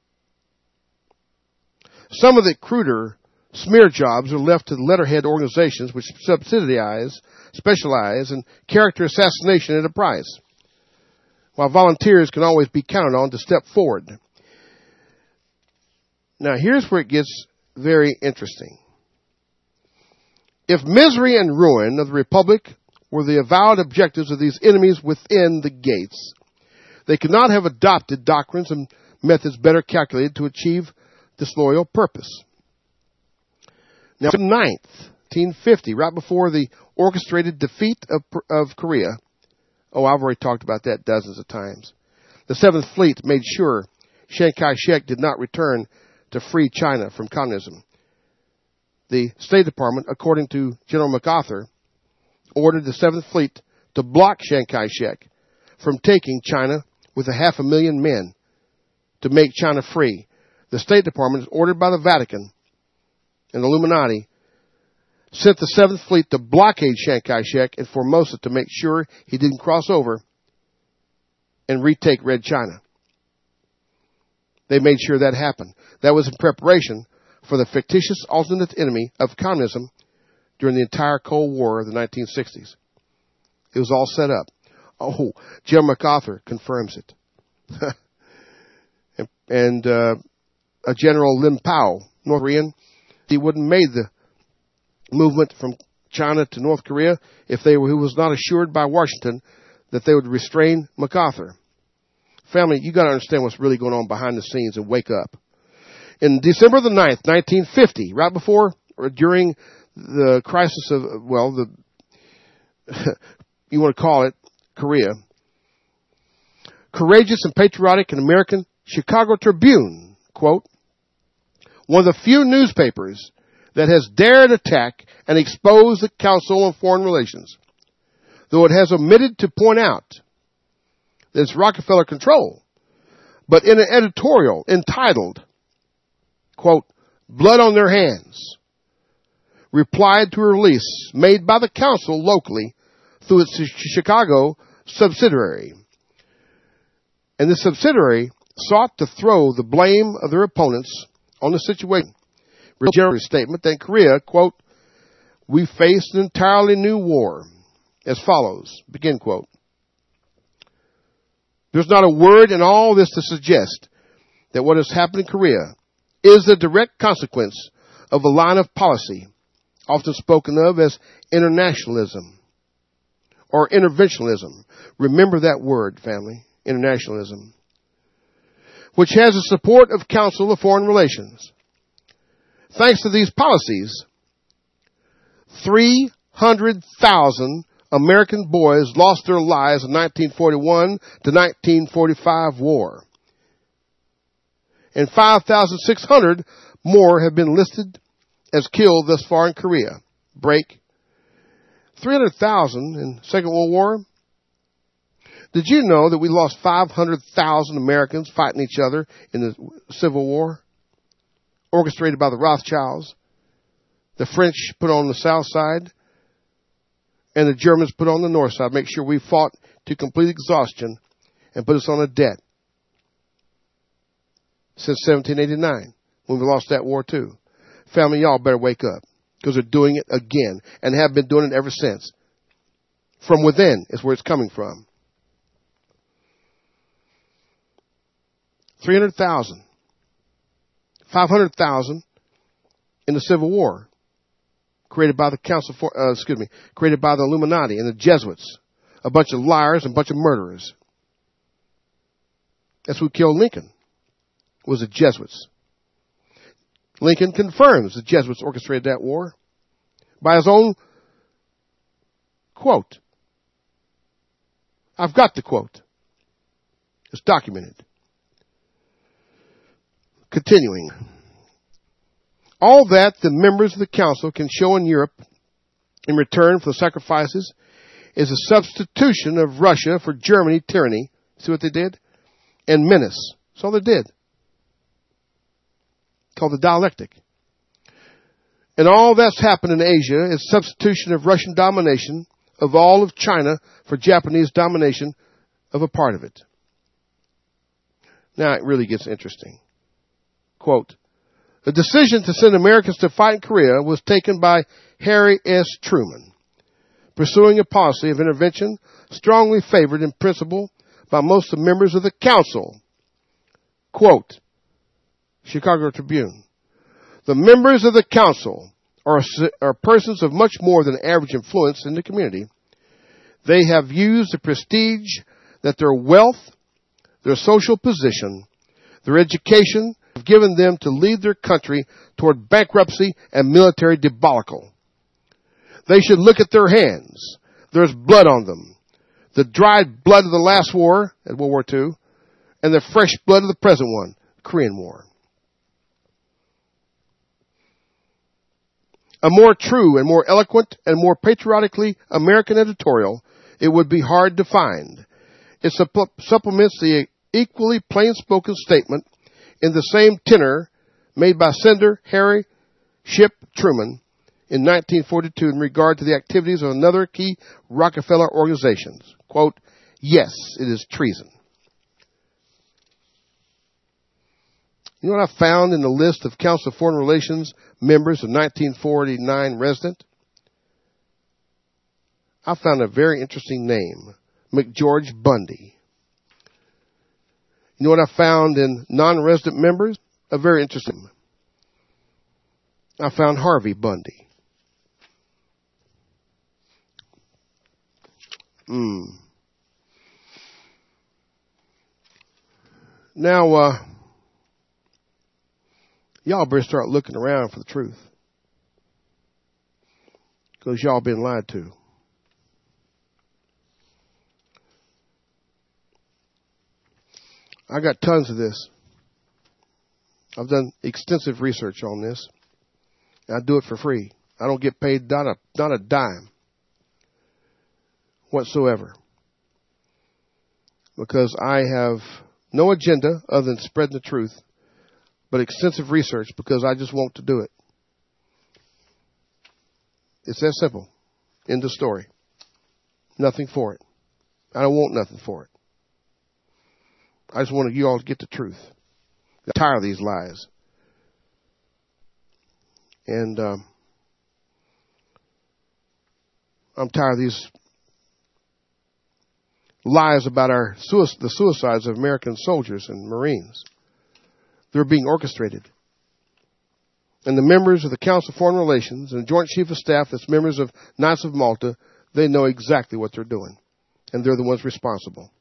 some of the cruder smear jobs are left to the letterhead organizations which subsidize, specialize in character assassination at a price, while volunteers can always be counted on to step forward. Now, here's where it gets very interesting. If misery and ruin of the Republic were the avowed objectives of these enemies within the gates, they could not have adopted doctrines and methods better calculated to achieve this loyal purpose. Now, the ninth, eighteen fifty, right before the orchestrated defeat of, of Korea, oh, I've already talked about that dozens of times, the Seventh Fleet made sure Chiang Kai-shek did not return to free China from communism. The State Department, according to General MacArthur, ordered the Seventh Fleet to block Chiang Kai-shek from taking China with a half a million men to make China free. The State Department, ordered by the Vatican and the Illuminati, sent the Seventh Fleet to blockade Chiang Kai-shek in Formosa to make sure he didn't cross over and retake Red China. They made sure that happened. That was in preparation for the fictitious alternate enemy of communism during the entire Cold War of the nineteen sixties. It was all set up. Oh, General MacArthur confirms it. and and uh, a General Lin Pao, North Korean, he wouldn't have made the movement from China to North Korea if they were, he was not assured by Washington that they would restrain MacArthur. Family, you got to understand what's really going on behind the scenes and wake up. In December the ninth, nineteen fifty, right before or during the crisis of, well, the you want to call it Korea, courageous and patriotic and American Chicago Tribune, quote, one of the few newspapers that has dared attack and expose the Council on Foreign Relations, though it has omitted to point out that it's Rockefeller control, but in an editorial entitled, quote, Blood on Their Hands, replied to a release made by the Council locally through its Chicago subsidiary. And this subsidiary sought to throw the blame of their opponents on the situation. A general statement that in Korea, quote, we faced an entirely new war as follows, begin quote. There's not a word in all this to suggest that what has happened in Korea is the direct consequence of a line of policy often spoken of as internationalism or interventionism. Remember that word, family, internationalism, which has the support of Council of Foreign Relations. Thanks to these policies, three hundred thousand American boys lost their lives in nineteen forty-one to nineteen forty-five war. And five thousand six hundred more have been listed as killed thus far in Korea. Break. three hundred thousand in Second World War. Did you know that we lost five hundred thousand Americans fighting each other in the Civil War? Orchestrated by the Rothschilds. The French put on the south side, and the Germans put on the north side. Make sure we fought to complete exhaustion and put us on a debt. Since seventeen eighty-nine, when we lost that war too. Family, y'all better wake up, because they're doing it again, and have been doing it ever since. From within is where it's coming from. three hundred thousand. five hundred thousand in the Civil War. Created by the Council for, uh, excuse me, created by the Illuminati and the Jesuits. A bunch of liars and a bunch of murderers. That's who killed Lincoln, was the Jesuits. Lincoln confirms the Jesuits orchestrated that war by his own quote. I've got the quote. It's documented. Continuing. All that the members of the council can show in Europe in return for the sacrifices is a substitution of Russia for Germany tyranny. See what they did? And menace. That's all they did. Called the dialectic. And all that's happened in Asia is substitution of Russian domination of all of China for Japanese domination of a part of it. Now it really gets interesting. Quote, the decision to send Americans to fight in Korea was taken by Harry S. Truman, pursuing a policy of intervention strongly favored in principle by most of the members of the council. Quote, Chicago Tribune, the members of the council are, are persons of much more than average influence in the community. They have used the prestige that their wealth, their social position, their education have given them to lead their country toward bankruptcy and military debacle. They should look at their hands. There's blood on them. The dried blood of the last war, at World War Two, and the fresh blood of the present one, Korean War. A more true and more eloquent and more patriotically American editorial it would be hard to find. It supple- supplements the equally plain-spoken statement in the same tenor made by Senator Harry Ship Truman in nineteen forty-two in regard to the activities of another key Rockefeller organization. Quote, yes, it is treason. You know what I found in the list of Council of Foreign Relations members of nineteen forty-nine resident? I found a very interesting name, McGeorge Bundy. You know what I found in non-resident members? A very interesting. I found Harvey Bundy. Mm. Now, uh, y'all better start looking around for the truth. Because y'all been lied to. I got tons of this. I've done extensive research on this. I do it for free. I don't get paid not a, not a dime whatsoever. Because I have no agenda other than spreading the truth, but extensive research because I just want to do it. It's that simple. End of story. Nothing for it. I don't want nothing for it. I just wanted you all to get the truth. I'm tired of these lies. And um, I'm tired of these lies about our suicide, the suicides of American soldiers and Marines. They're being orchestrated. And the members of the Council of Foreign Relations and the Joint Chief of Staff that's members of Knights of Malta, they know exactly what they're doing. And they're the ones responsible.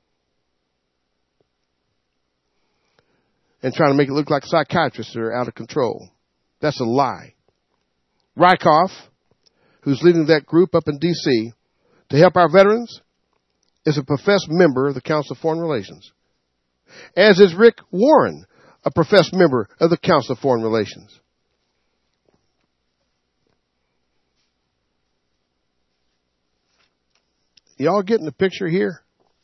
And trying to make it look like psychiatrists are out of control. That's a lie. Rykoff, who's leading that group up in D C to help our veterans, is a professed member of the Council of Foreign Relations. As is Rick Warren, a professed member of the Council of Foreign Relations. Y'all getting the picture here?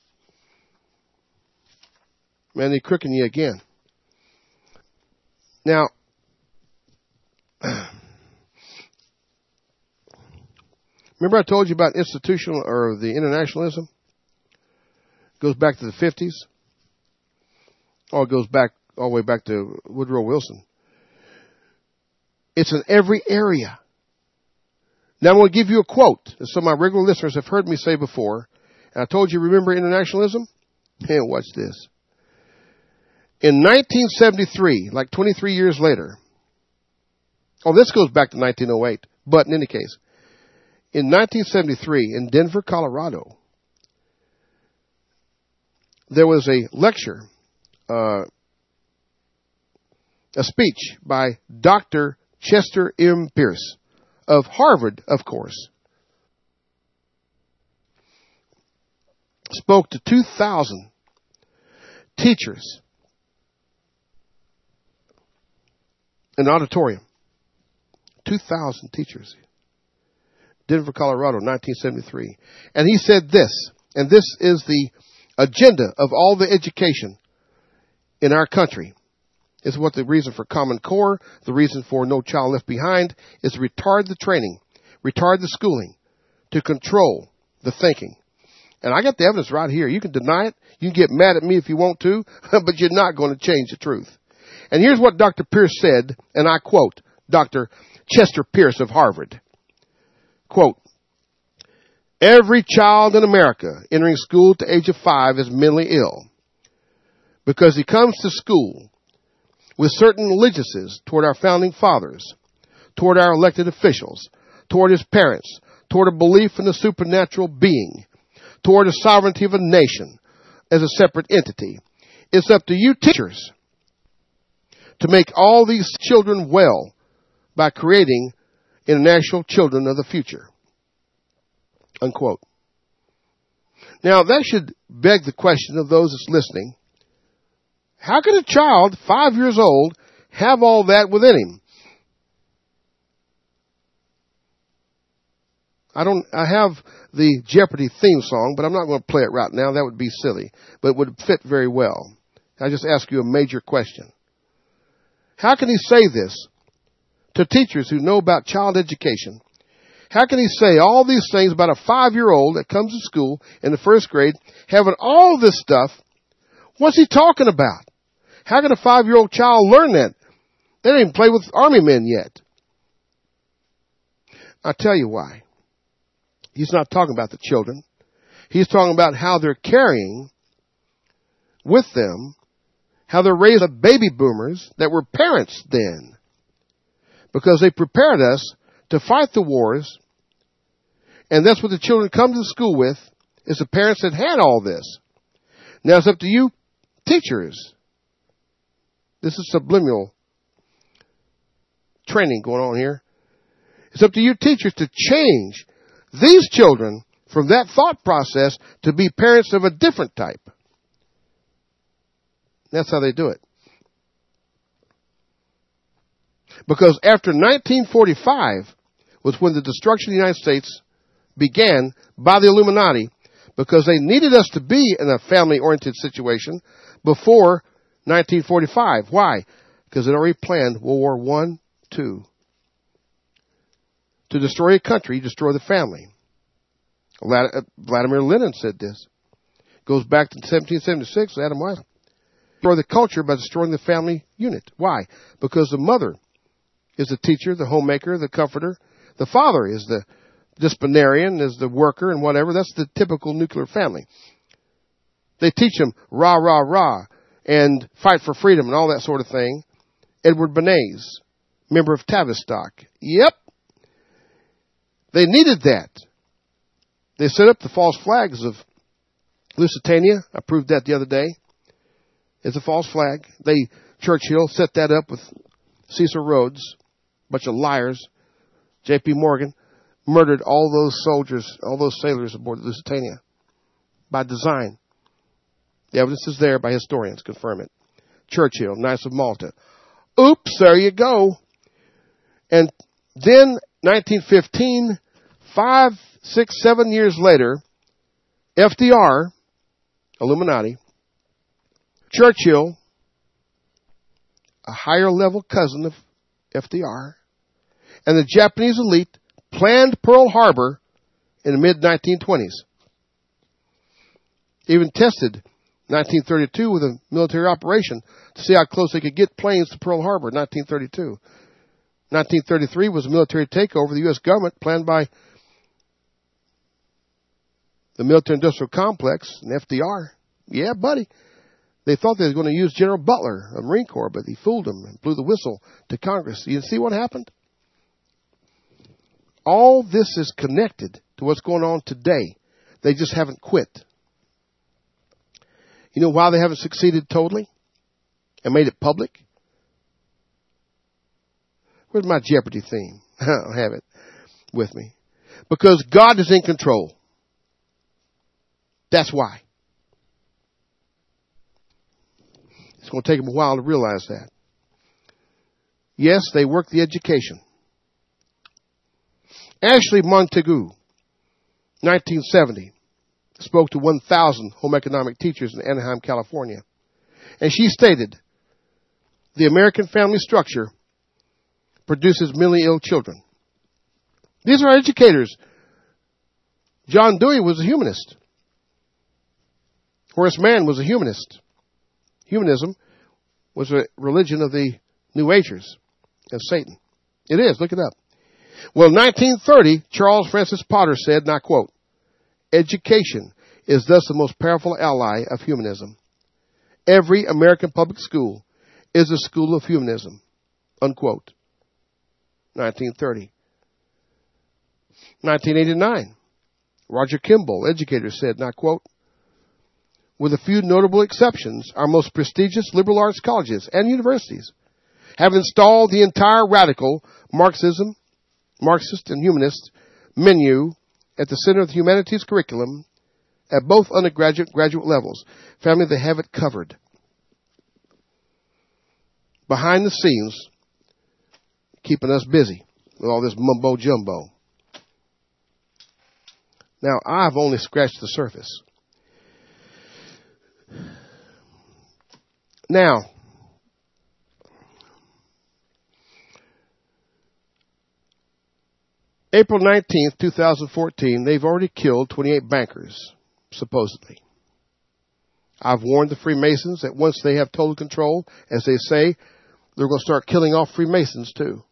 Man, they're crooking you again. Now, remember I told you about institutional or the internationalism? It goes back to the fifties. Or it goes back all the way back to Woodrow Wilson. It's in every area. Now I'm going to give you a quote that some of my regular listeners have heard me say before. And I told you, remember internationalism? And watch this. In nineteen seventy-three, like twenty-three years later, oh, this goes back to nineteen oh eight, but in any case, in nineteen seventy-three, in Denver, Colorado, there was a lecture, uh, a speech by Doctor Chester M. Pierce of Harvard, of course. Spoke to two thousand teachers in an auditorium. two thousand teachers. Denver, Colorado, nineteen seventy-three. And he said this, and this is the agenda of all the education in our country. Is what the reason for Common Core, the reason for No Child Left Behind, is to retard the training, retard the schooling, to control the thinking. And I got the evidence right here. You can deny it. You can get mad at me if you want to, but you're not going to change the truth. And here's what Doctor Pierce said, and I quote Doctor Chester Pierce of Harvard. Quote, every child in America entering school at the age of five is mentally ill because he comes to school with certain allegiances toward our founding fathers, toward our elected officials, toward his parents, toward a belief in the supernatural being, toward the sovereignty of a nation as a separate entity. It's up to you teachers to make all these children well by creating international children of the future. Unquote. Now that should beg the question of those that's listening. How can a child, five years old, have all that within him? I don't, I have the Jeopardy theme song, but I'm not going to play it right now. That would be silly, but it would fit very well. I just ask you a major question. How can he say this to teachers who know about child education? How can he say all these things about a five-year-old that comes to school in the first grade, having all this stuff? What's he talking about? How can a five-year-old child learn that? They don't even play with army men yet. I'll tell you why. He's not talking about the children. He's talking about how they're carrying with them, how they're raising the baby boomers that were parents then. Because they prepared us to fight the wars, and that's what the children come to school with, is the parents that had all this. Now it's up to you teachers. This is subliminal training going on here. It's up to you teachers to change these children from that thought process to be parents of a different type. That's how they do it. Because after nineteen forty-five was when the destruction of the United States began by the Illuminati, because they needed us to be in a family-oriented situation before nineteen forty-five. Why? Because they already planned World War One, Two. To destroy a country, destroy the family. Vladimir Lenin said this. Goes back to seventeen seventy-six, Adam Weishaupt. destroy the culture by destroying the family unit. Why? Because the mother is the teacher, the homemaker, the comforter. The father is the disciplinarian, is the worker and whatever. That's the typical nuclear family. They teach them rah, rah, rah, and fight for freedom and all that sort of thing. Edward Bernays, member of Tavistock. Yep. They needed that. They set up the false flags of Lusitania. I proved that the other day. It's a false flag. They, Churchill set that up with Cecil Rhodes, a bunch of liars. J P Morgan murdered all those soldiers, all those sailors aboard the Lusitania by design. The evidence is there by historians, confirm it. Churchill, Knights of Malta. Oops, there you go. And then, nineteen fifteen, five, six, seven years later, F D R, Illuminati, Churchill, a higher level cousin of F D R, and the Japanese elite planned Pearl Harbor in the mid nineteen twenties. Even tested nineteen thirty-two with a military operation to see how close they could get planes to Pearl Harbor, nineteen thirty-two. nineteen thirty-three was a military takeover of the U S government planned by the military-industrial complex and F D R. Yeah, buddy. They thought they were going to use General Butler of the Marine Corps, but he fooled them and blew the whistle to Congress. You see what happened? All this is connected to what's going on today. They just haven't quit. You know why they haven't succeeded totally and made it public? Where's my Jeopardy theme? I don't have it with me. Because God is in control. That's why. It's going to take them a while to realize that. Yes, they work the education. Ashley Montagu, nineteen seventy, spoke to one thousand home economic teachers in Anaheim, California. And she stated, the American family structure produces mentally ill children. These are educators. John Dewey was a humanist. Horace Mann was a humanist. Humanism was a religion of the New Agers and Satan. It is. Look it up. Well, in nineteen thirty, Charles Francis Potter said, and I quote, education is thus the most powerful ally of humanism. Every American public school is a school of humanism. Unquote. nineteen thirty. nineteen eighty-nine, Roger Kimball, educator, said, and I quote, with a few notable exceptions, our most prestigious liberal arts colleges and universities have installed the entire radical Marxism, Marxist and humanist menu at the center of the humanities curriculum at both undergraduate and graduate levels. Family, they have it covered. Behind the scenes, keeping us busy with all this mumbo jumbo. Now, I've only scratched the surface. Now, April nineteenth, twenty fourteen, they've already killed twenty-eight bankers, supposedly. I've warned the Freemasons that once they have total control, as they say, they're going to start killing off Freemasons too.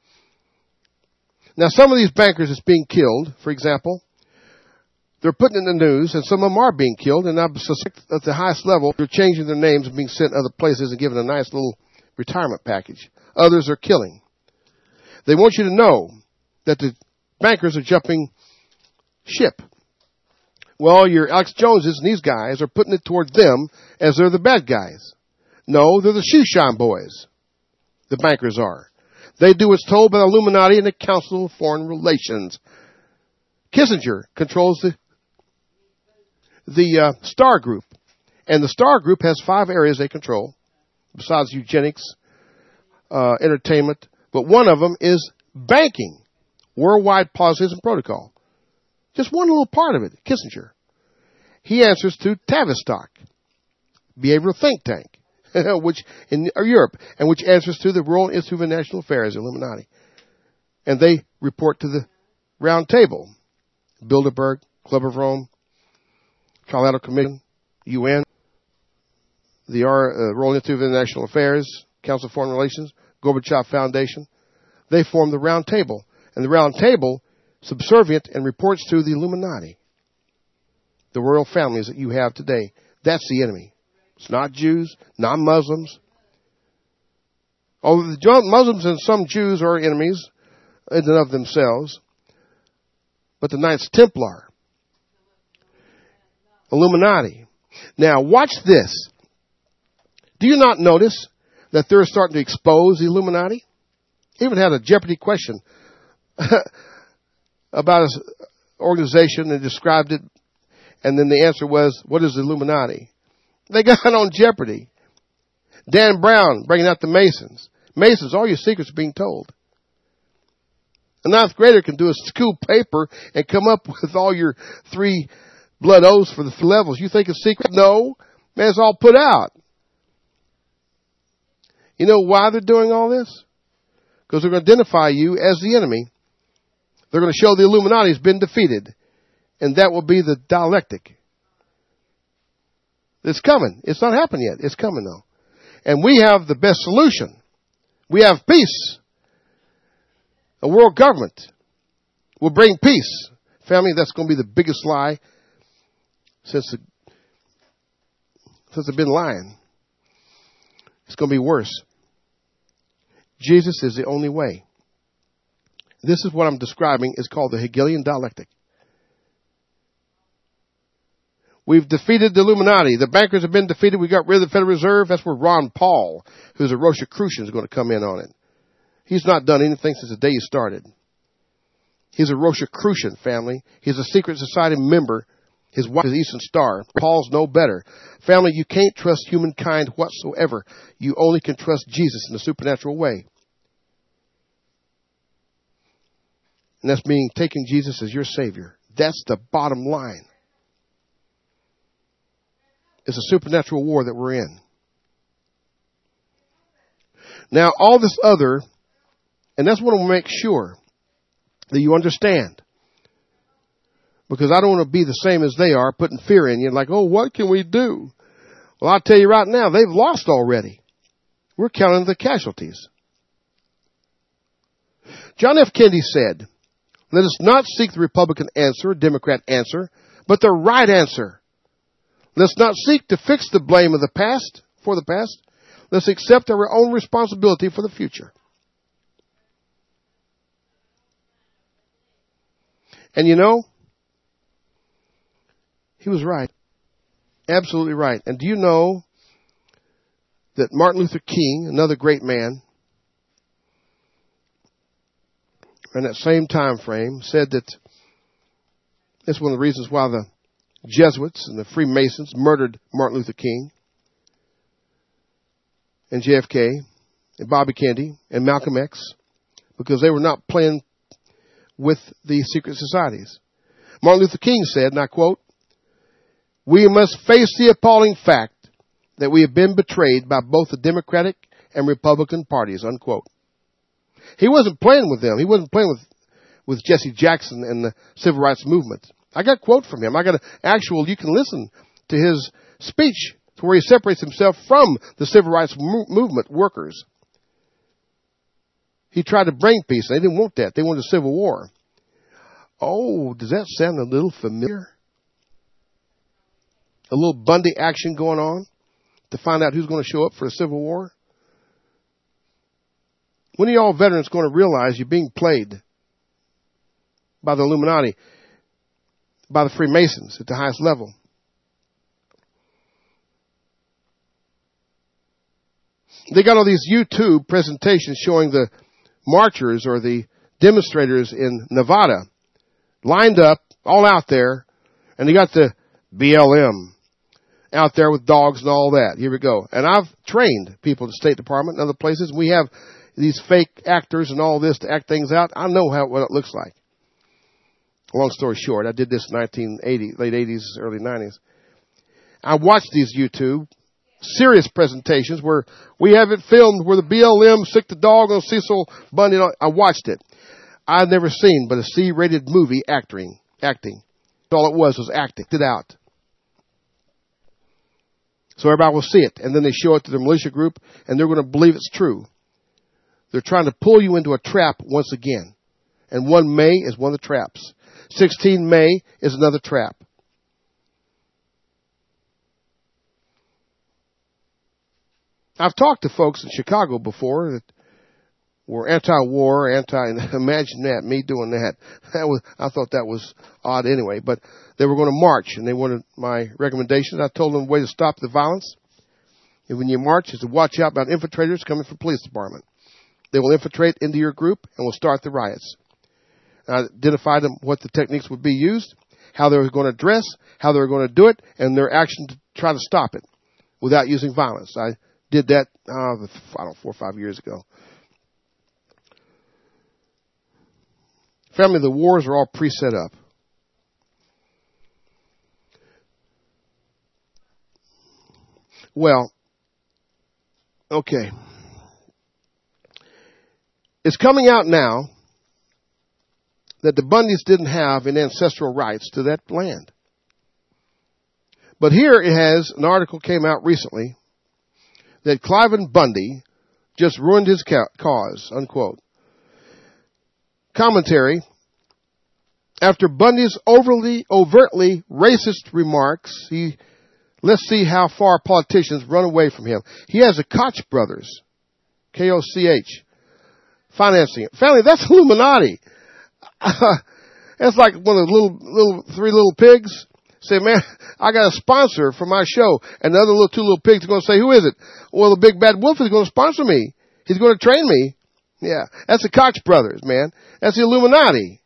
Now, some of these bankers that's being killed, for example, they're putting in the news, and some of them are being killed, and I suspect at the highest level, they're changing their names and being sent other places and given a nice little retirement package. Others are killing. They want you to know that the bankers are jumping ship. Well, your Alex Joneses and these guys are putting it toward them as they're the bad guys. No, they're the shoeshine boys. The bankers are. They do what's told by the Illuminati and the Council of Foreign Relations. Kissinger controls the the uh, Star Group. And the Star Group has five areas they control, besides eugenics, uh, entertainment. But one of them is banking, worldwide policies and protocol. Just one little part of it, Kissinger. He answers to Tavistock, behavioral think tank, which in Europe, and which answers to the Royal Institute of International Affairs, Illuminati. And they report to the Round Table, Bilderberg, Club of Rome, Trilateral Commission, U N, the uh, Royal Institute of International Affairs, Council of Foreign Relations, Gorbachev Foundation. They formed the Round Table. And the Round Table, subservient and reports to the Illuminati. The royal families that you have today. That's the enemy. It's not Jews, not Muslims. Although the Muslims and some Jews are enemies in and of themselves. But the Knights Templar. Illuminati. Now, watch this. Do you not notice that they're starting to expose the Illuminati? Even had a Jeopardy question about an organization and described it, and then the answer was, what is the Illuminati? They got on Jeopardy. Dan Brown bringing out the Masons. Masons, all your secrets are being told. A ninth grader can do a school paper and come up with all your three blood oaths for the levels. You think it's secret? No. Man, it's all put out. You know why they're doing all this? Because they're going to identify you as the enemy. They're going to show the Illuminati has been defeated. And that will be the dialectic. It's coming. It's not happened yet. It's coming though. And we have the best solution. We have peace. A world government will bring peace. Family, that's going to be the biggest lie since, the, since they've been lying. It's going to be worse. Jesus is the only way. This is what I'm describing. It's called the Hegelian dialectic. We've defeated the Illuminati. The bankers have been defeated. We got rid of the Federal Reserve. That's where Ron Paul, who's a Rosicrucian, is going to come in on it. He's not done anything since the day he started. He's a Rosicrucian, family. He's a secret society member. His wife is Eastern Star. Paul's no better. Family, you can't trust humankind whatsoever. You only can trust Jesus in a supernatural way. And that's meaning taking Jesus as your Savior. That's the bottom line. It's a supernatural war that we're in. Now, all this other, and that's what I want to make sure that you understand. Because I don't want to be the same as they are, putting fear in you, like, oh, what can we do? Well, I'll tell you right now, they've lost already. We're counting the casualties. John F. Kennedy said, let us not seek the Republican answer, Democrat answer, but the right answer. Let's not seek to fix the blame of the past, for the past. Let's accept our own responsibility for the future. And you know, he was right. Absolutely right. And do you know that Martin Luther King, another great man, in that same time frame, said that that's one of the reasons why the Jesuits and the Freemasons murdered Martin Luther King and J F K and Bobby Kennedy and Malcolm X, because they were not playing with the secret societies. Martin Luther King said, and I quote, we must face the appalling fact that we have been betrayed by both the Democratic and Republican parties, unquote. He wasn't playing with them. He wasn't playing with, with Jesse Jackson and the civil rights movement. I got a quote from him. I got an actual, you can listen to his speech to where he separates himself from the civil rights mo- movement workers. He tried to bring peace. They didn't want that. They wanted a civil war. Oh, does that sound a little familiar? A little Bundy action going on to find out who's going to show up for a civil war? When are y'all veterans going to realize you're being played by the Illuminati, by the Freemasons at the highest level? They got all these YouTube presentations showing the marchers or the demonstrators in Nevada lined up, all out there, and they got the B L M out there with dogs and all that. Here we go. And I've trained people at the State Department and other places. We have these fake actors and all this to act things out. I know how what it looks like. Long story short, I did this in nineteen eighty, late eighties, early nineties. I watched these YouTube serious presentations where we have it filmed where the B L M sicked the dog on Cecil Bundy. I watched it. I've never seen but a C-rated movie acting. Acting. All it was was acting. It out. So everybody will see it. And then they show it to their militia group, and they're going to believe it's true. They're trying to pull you into a trap once again. And one May is one of the traps. sixteen May is another trap. I've talked to folks in Chicago before that were anti-war, anti, imagine that, me doing that. That was, I thought that was odd anyway, but they were going to march and they wanted my recommendations. I told them the way to stop the violence. And when you march is to watch out about infiltrators coming from the police department. They will infiltrate into your group and will start the riots. I identified them what the techniques would be used, how they were going to dress, how they were going to do it, and their action to try to stop it without using violence. I did that, uh, I don't know, four or five years ago. Family, the wars are all pre-set up. Well, okay. It's coming out now that the Bundys didn't have an ancestral rights to that land. But here it has, an article came out recently, that Cliven Bundy just ruined his cause, unquote. Commentary. After Bundy's overly, overtly racist remarks, he, let's see how far politicians run away from him. He has the Koch brothers, K O C H, financing it. Family, that's Illuminati. It's like one of the little, little, three little pigs. Say, man, I got a sponsor for my show. And the other little two little pigs are going to say, who is it? Well, the big bad wolf is going to sponsor me. He's going to train me. Yeah, that's the Koch brothers, man. That's the Illuminati.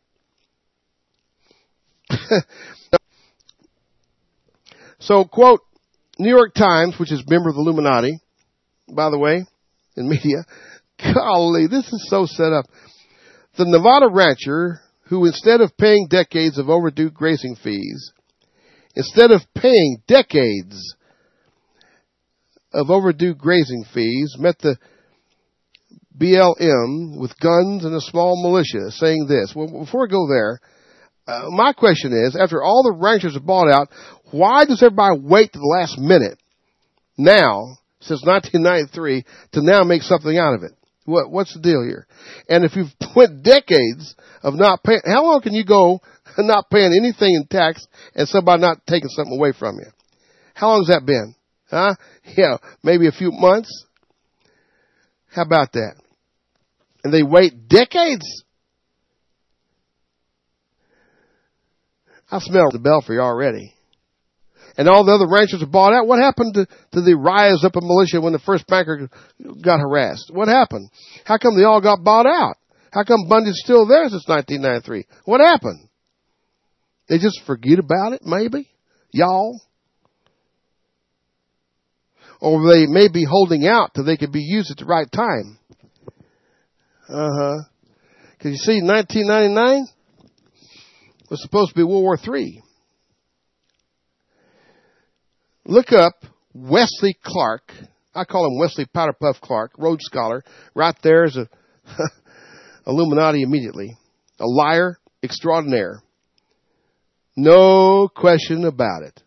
So, quote, New York Times, which is a member of the Illuminati, by the way, in media. Golly, this is so set up. The Nevada rancher, who instead of paying decades of overdue grazing fees, Instead of paying decades of overdue grazing fees, met the B L M with guns and a small militia saying this. Well, before I go there, uh, my question is, after all the ranchers are bought out, why does everybody wait to the last minute now, since nineteen ninety-three, to now make something out of it? What, what's the deal here? And if you've went decades of not paying, how long can you go not paying anything in tax and somebody not taking something away from you? How long has that been? Huh? Yeah, maybe a few months. How about that? And they wait decades. I smell the belfry already. And all the other ranchers are bought out. What happened to, to the rise up of militia when the first banker got harassed? What happened? How come they all got bought out? How come Bundy's still there since nineteen ninety-three? What happened? They just forget about it, maybe? Y'all? Or they may be holding out till they can be used at the right time. Uh-huh. Because you see, nineteen ninety-nine was supposed to be World War Three. Look up Wesley Clark. I call him Wesley Powderpuff Clark, Rhodes Scholar. Right there is a Illuminati immediately. A liar extraordinaire. No question about it.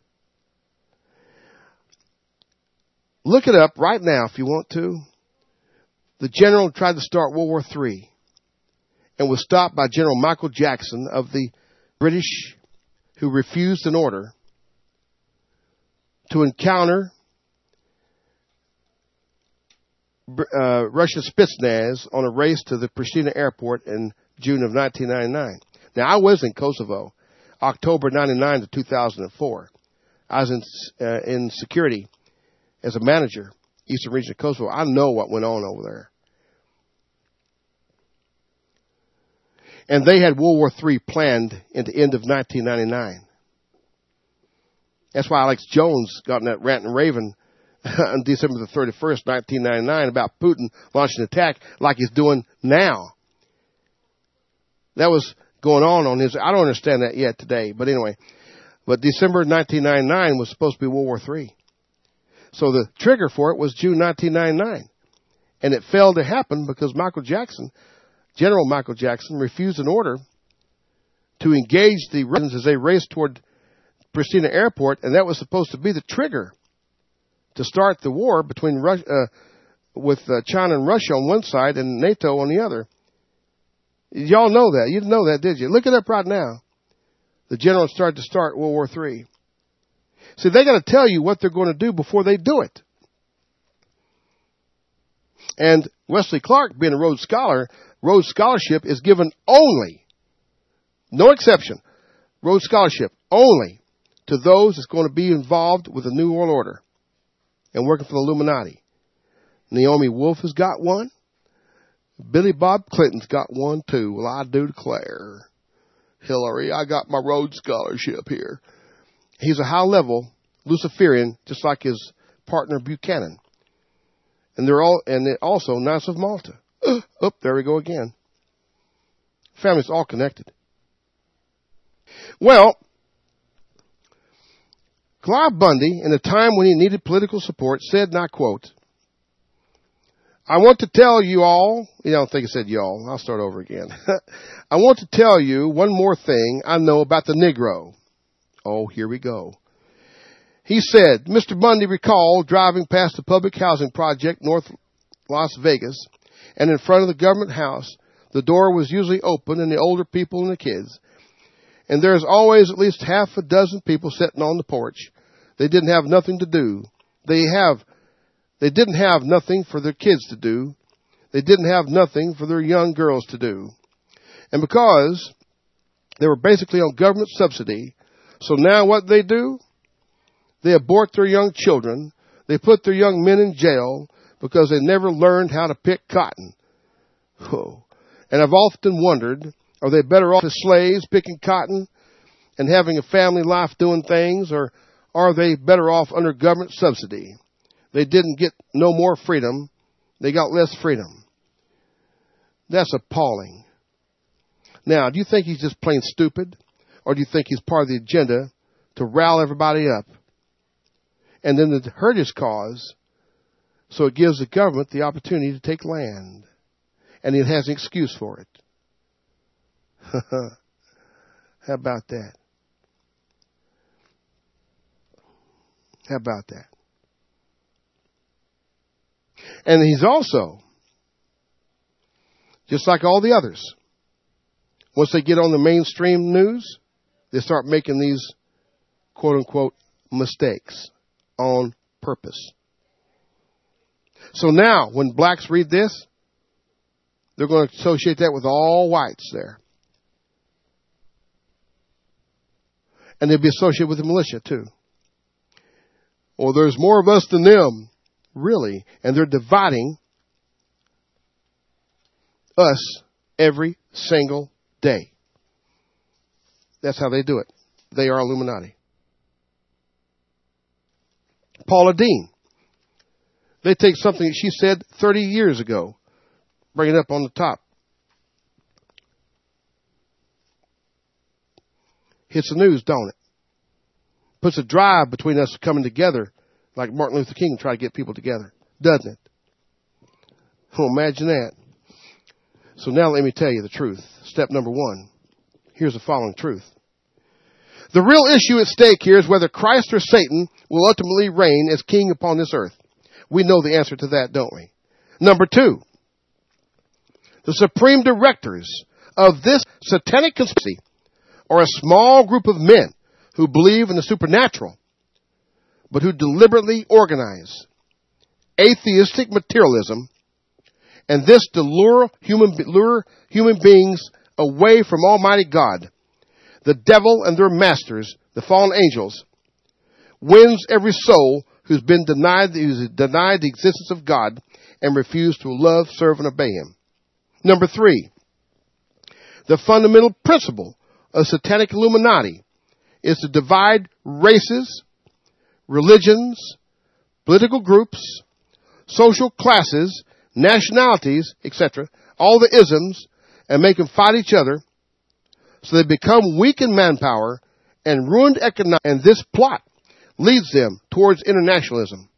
Look it up right now if you want to. The general tried to start World War Three and was stopped by General Michael Jackson of the British, who refused an order to encounter uh, Russian Spetsnaz on a race to the Pristina airport in June of nineteen ninety-nine. Now, I was in Kosovo, October ninety-nine to two thousand four. I was in, uh, in security as a manager, Eastern Region of Kosovo. I know what went on over there. And they had World War Three planned in the end of nineteen ninety-nine. That's why Alex Jones got in that rant and raving on December the thirty-first, nineteen ninety-nine, about Putin launching an attack like he's doing now. That was going on on his, I don't understand that yet today, but anyway. But December nineteen ninety-nine was supposed to be World War Three. So the trigger for it was June nineteen ninety-nine. And it failed to happen because Michael Jackson, General Michael Jackson, refused an order to engage the Russians as they raced toward Pristina Airport, and that was supposed to be the trigger to start the war between Russia, uh, with uh, China and Russia on one side and NATO on the other. Y'all know that. You didn't know that, did you? Look it up right now. The generals started to start World War Three. See, they got to tell you what they're going to do before they do it. And Wesley Clark, being a Rhodes Scholar, Rhodes Scholarship is given only, no exception, Rhodes Scholarship only to those that's going to be involved with the New World Order and working for the Illuminati. Naomi Wolf has got one. Billy Bob Clinton's got one too. Well, I do declare, Hillary, I got my Rhodes Scholarship here. He's a high-level Luciferian, just like his partner Buchanan. And they're all, and they're also Knights of Malta. Oh, there we go again. Family's all connected. Well, Clive Bundy, in a time when he needed political support, said, and I quote, I want to tell you all, you don't think it said y'all, I'll start over again. I want to tell you one more thing I know about the Negro. Oh, here we go. He said, Mister Bundy recalled driving past the public housing project north Las Vegas, and in front of the government house, the door was usually open and the older people and the kids. And there's always at least half a dozen people sitting on the porch. They didn't have nothing to do. They have, they didn't have nothing for their kids to do. They didn't have nothing for their young girls to do. And because they were basically on government subsidy, so now what they do? They abort their young children. They put their young men in jail because they never learned how to pick cotton. Oh. And I've often wondered, are they better off as slaves picking cotton and having a family life doing things, or are they better off under government subsidy? They didn't get no more freedom. They got less freedom. That's appalling. Now, do you think he's just plain stupid? Or do you think he's part of the agenda to rile everybody up? And then to hurt his cause, so it gives the government the opportunity to take land. And it has an excuse for it. How about that? How about that? And he's also, just like all the others, once they get on the mainstream news, they start making these quote-unquote mistakes on purpose. So now, when blacks read this, they're going to associate that with all whites there. And they'll be associated with the militia, too. Or there's more of us than them. Really. And they're dividing us every single day. That's how they do it. They are Illuminati. Paula Deen. They take something that she said thirty years ago, bring it up on the top. Hits the news, don't it? Puts a drive between us coming together, like Martin Luther King tried to get people together, doesn't it? Oh, imagine that. So now let me tell you the truth. Step number one. Here's the following truth. The real issue at stake here is whether Christ or Satan will ultimately reign as king upon this earth. We know the answer to that, don't we? Number two. The supreme directors of this satanic conspiracy are a small group of men who believe in the supernatural, but who deliberately organize atheistic materialism, and this to lure human, lure human beings away from Almighty God. The devil and their masters, the fallen angels, wins every soul who's been denied, who's denied the existence of God and refused to love, serve, and obey Him. Number three, the fundamental principle of satanic Illuminati is to divide races, religions, political groups, social classes, nationalities, et cetera, all the isms, and make them fight each other, so they become weak in manpower and ruined economic. And this plot leads them towards internationalism.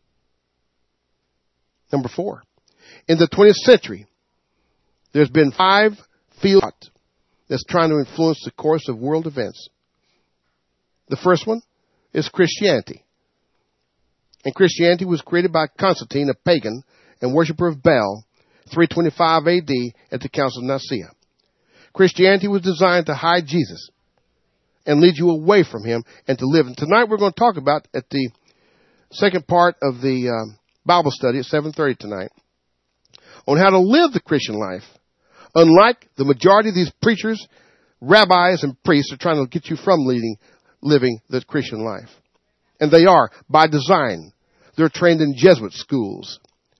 Number four, in the twentieth century, there's been five field that's trying to influence the course of world events. The first one is Christianity. And Christianity was created by Constantine, a pagan and worshiper of Baal, three twenty-five A D at the Council of Nicaea. Christianity was designed to hide Jesus and lead you away from him and to live. And tonight we're going to talk about, at the second part of the um, Bible study at seven thirty tonight, on how to live the Christian life. Unlike the majority of these preachers, rabbis, and priests are trying to get you from leading, living the Christian life. And they are, by design. They're trained in Jesuit schools.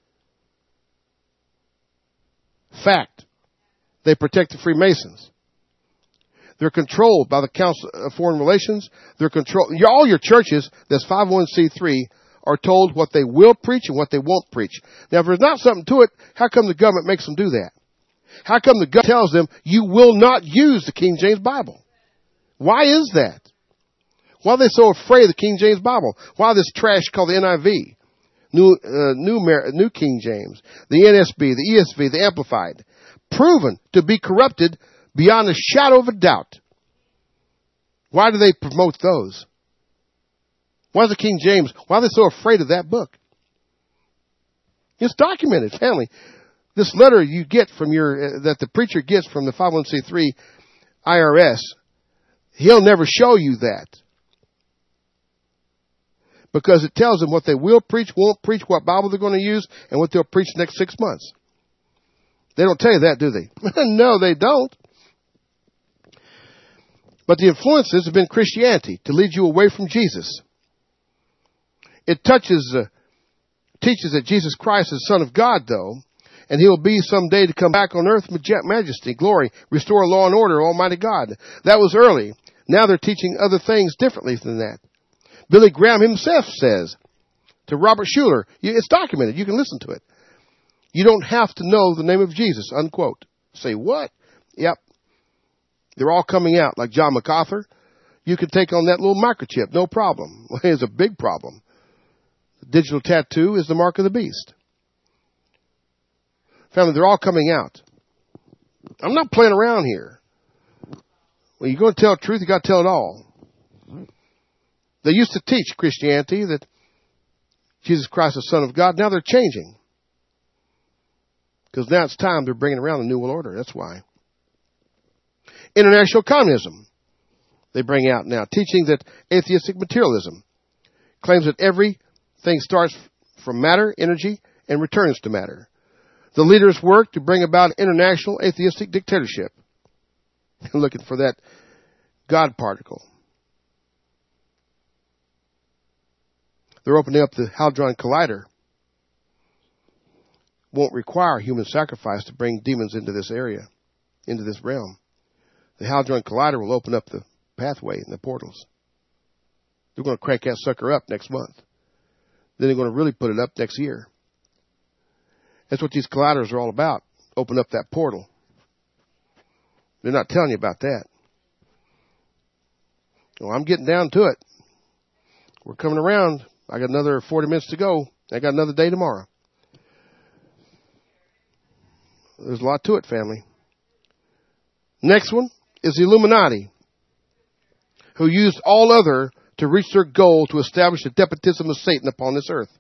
Fact. They protect the Freemasons. They're controlled by the Council of Foreign Relations. They're controlled. All your churches that's five oh one c three are told what they will preach and what they won't preach. Now, if there's not something to it, how come the government makes them do that? How come the government tells them you will not use the King James Bible? Why is that? Why are they so afraid of the King James Bible? Why this trash called the N I V, New uh, New, New King James, the N S B, the E S V, the Amplified, proven to be corrupted beyond a shadow of a doubt? Why do they promote those? Why is the King James, why are they so afraid of that book? It's documented, family. This letter you get from your, uh, that the preacher gets from the five oh one c three I R S, he'll never show you that. Because it tells them what they will preach, won't preach, what Bible they're going to use, and what they'll preach next six months. They don't tell you that, do they? No, they don't. But the influences have been Christianity to lead you away from Jesus. It touches, uh, teaches that Jesus Christ is the Son of God, though, and he will be someday to come back on earth with majesty, glory, restore law and order, Almighty God. That was early. Now they're teaching other things differently than that. Billy Graham himself says to Robert Schuller, it's documented, you can listen to it, you don't have to know the name of Jesus, unquote. Say, what? Yep. They're all coming out, like John MacArthur. You can take on that little microchip, no problem. Well, it's a big problem. The digital tattoo is the mark of the beast. Family, they're all coming out. I'm not playing around here. When you're going to tell the truth, you got to tell it all. They used to teach Christianity that Jesus Christ is the Son of God. Now they're changing. Because now it's time they're bringing around the New World Order. That's why. International communism. They bring out now. Teaching that atheistic materialism claims that everything starts from matter, energy, and returns to matter. The leaders work to bring about international atheistic dictatorship. Looking for that God particle. They're opening up the Hadron Collider. Won't require human sacrifice to bring demons into this area, into this realm. The Hadron Collider will open up the pathway and the portals. They're going to crank that sucker up next month. Then they're going to really put it up next year. That's what these colliders are all about. Open up that portal. They're not telling you about that. Well, I'm getting down to it. We're coming around. I got another forty minutes to go. I got another day tomorrow. There's a lot to it, family. Next one is the Illuminati, who used all other to reach their goal to establish the despotism of Satan upon this earth.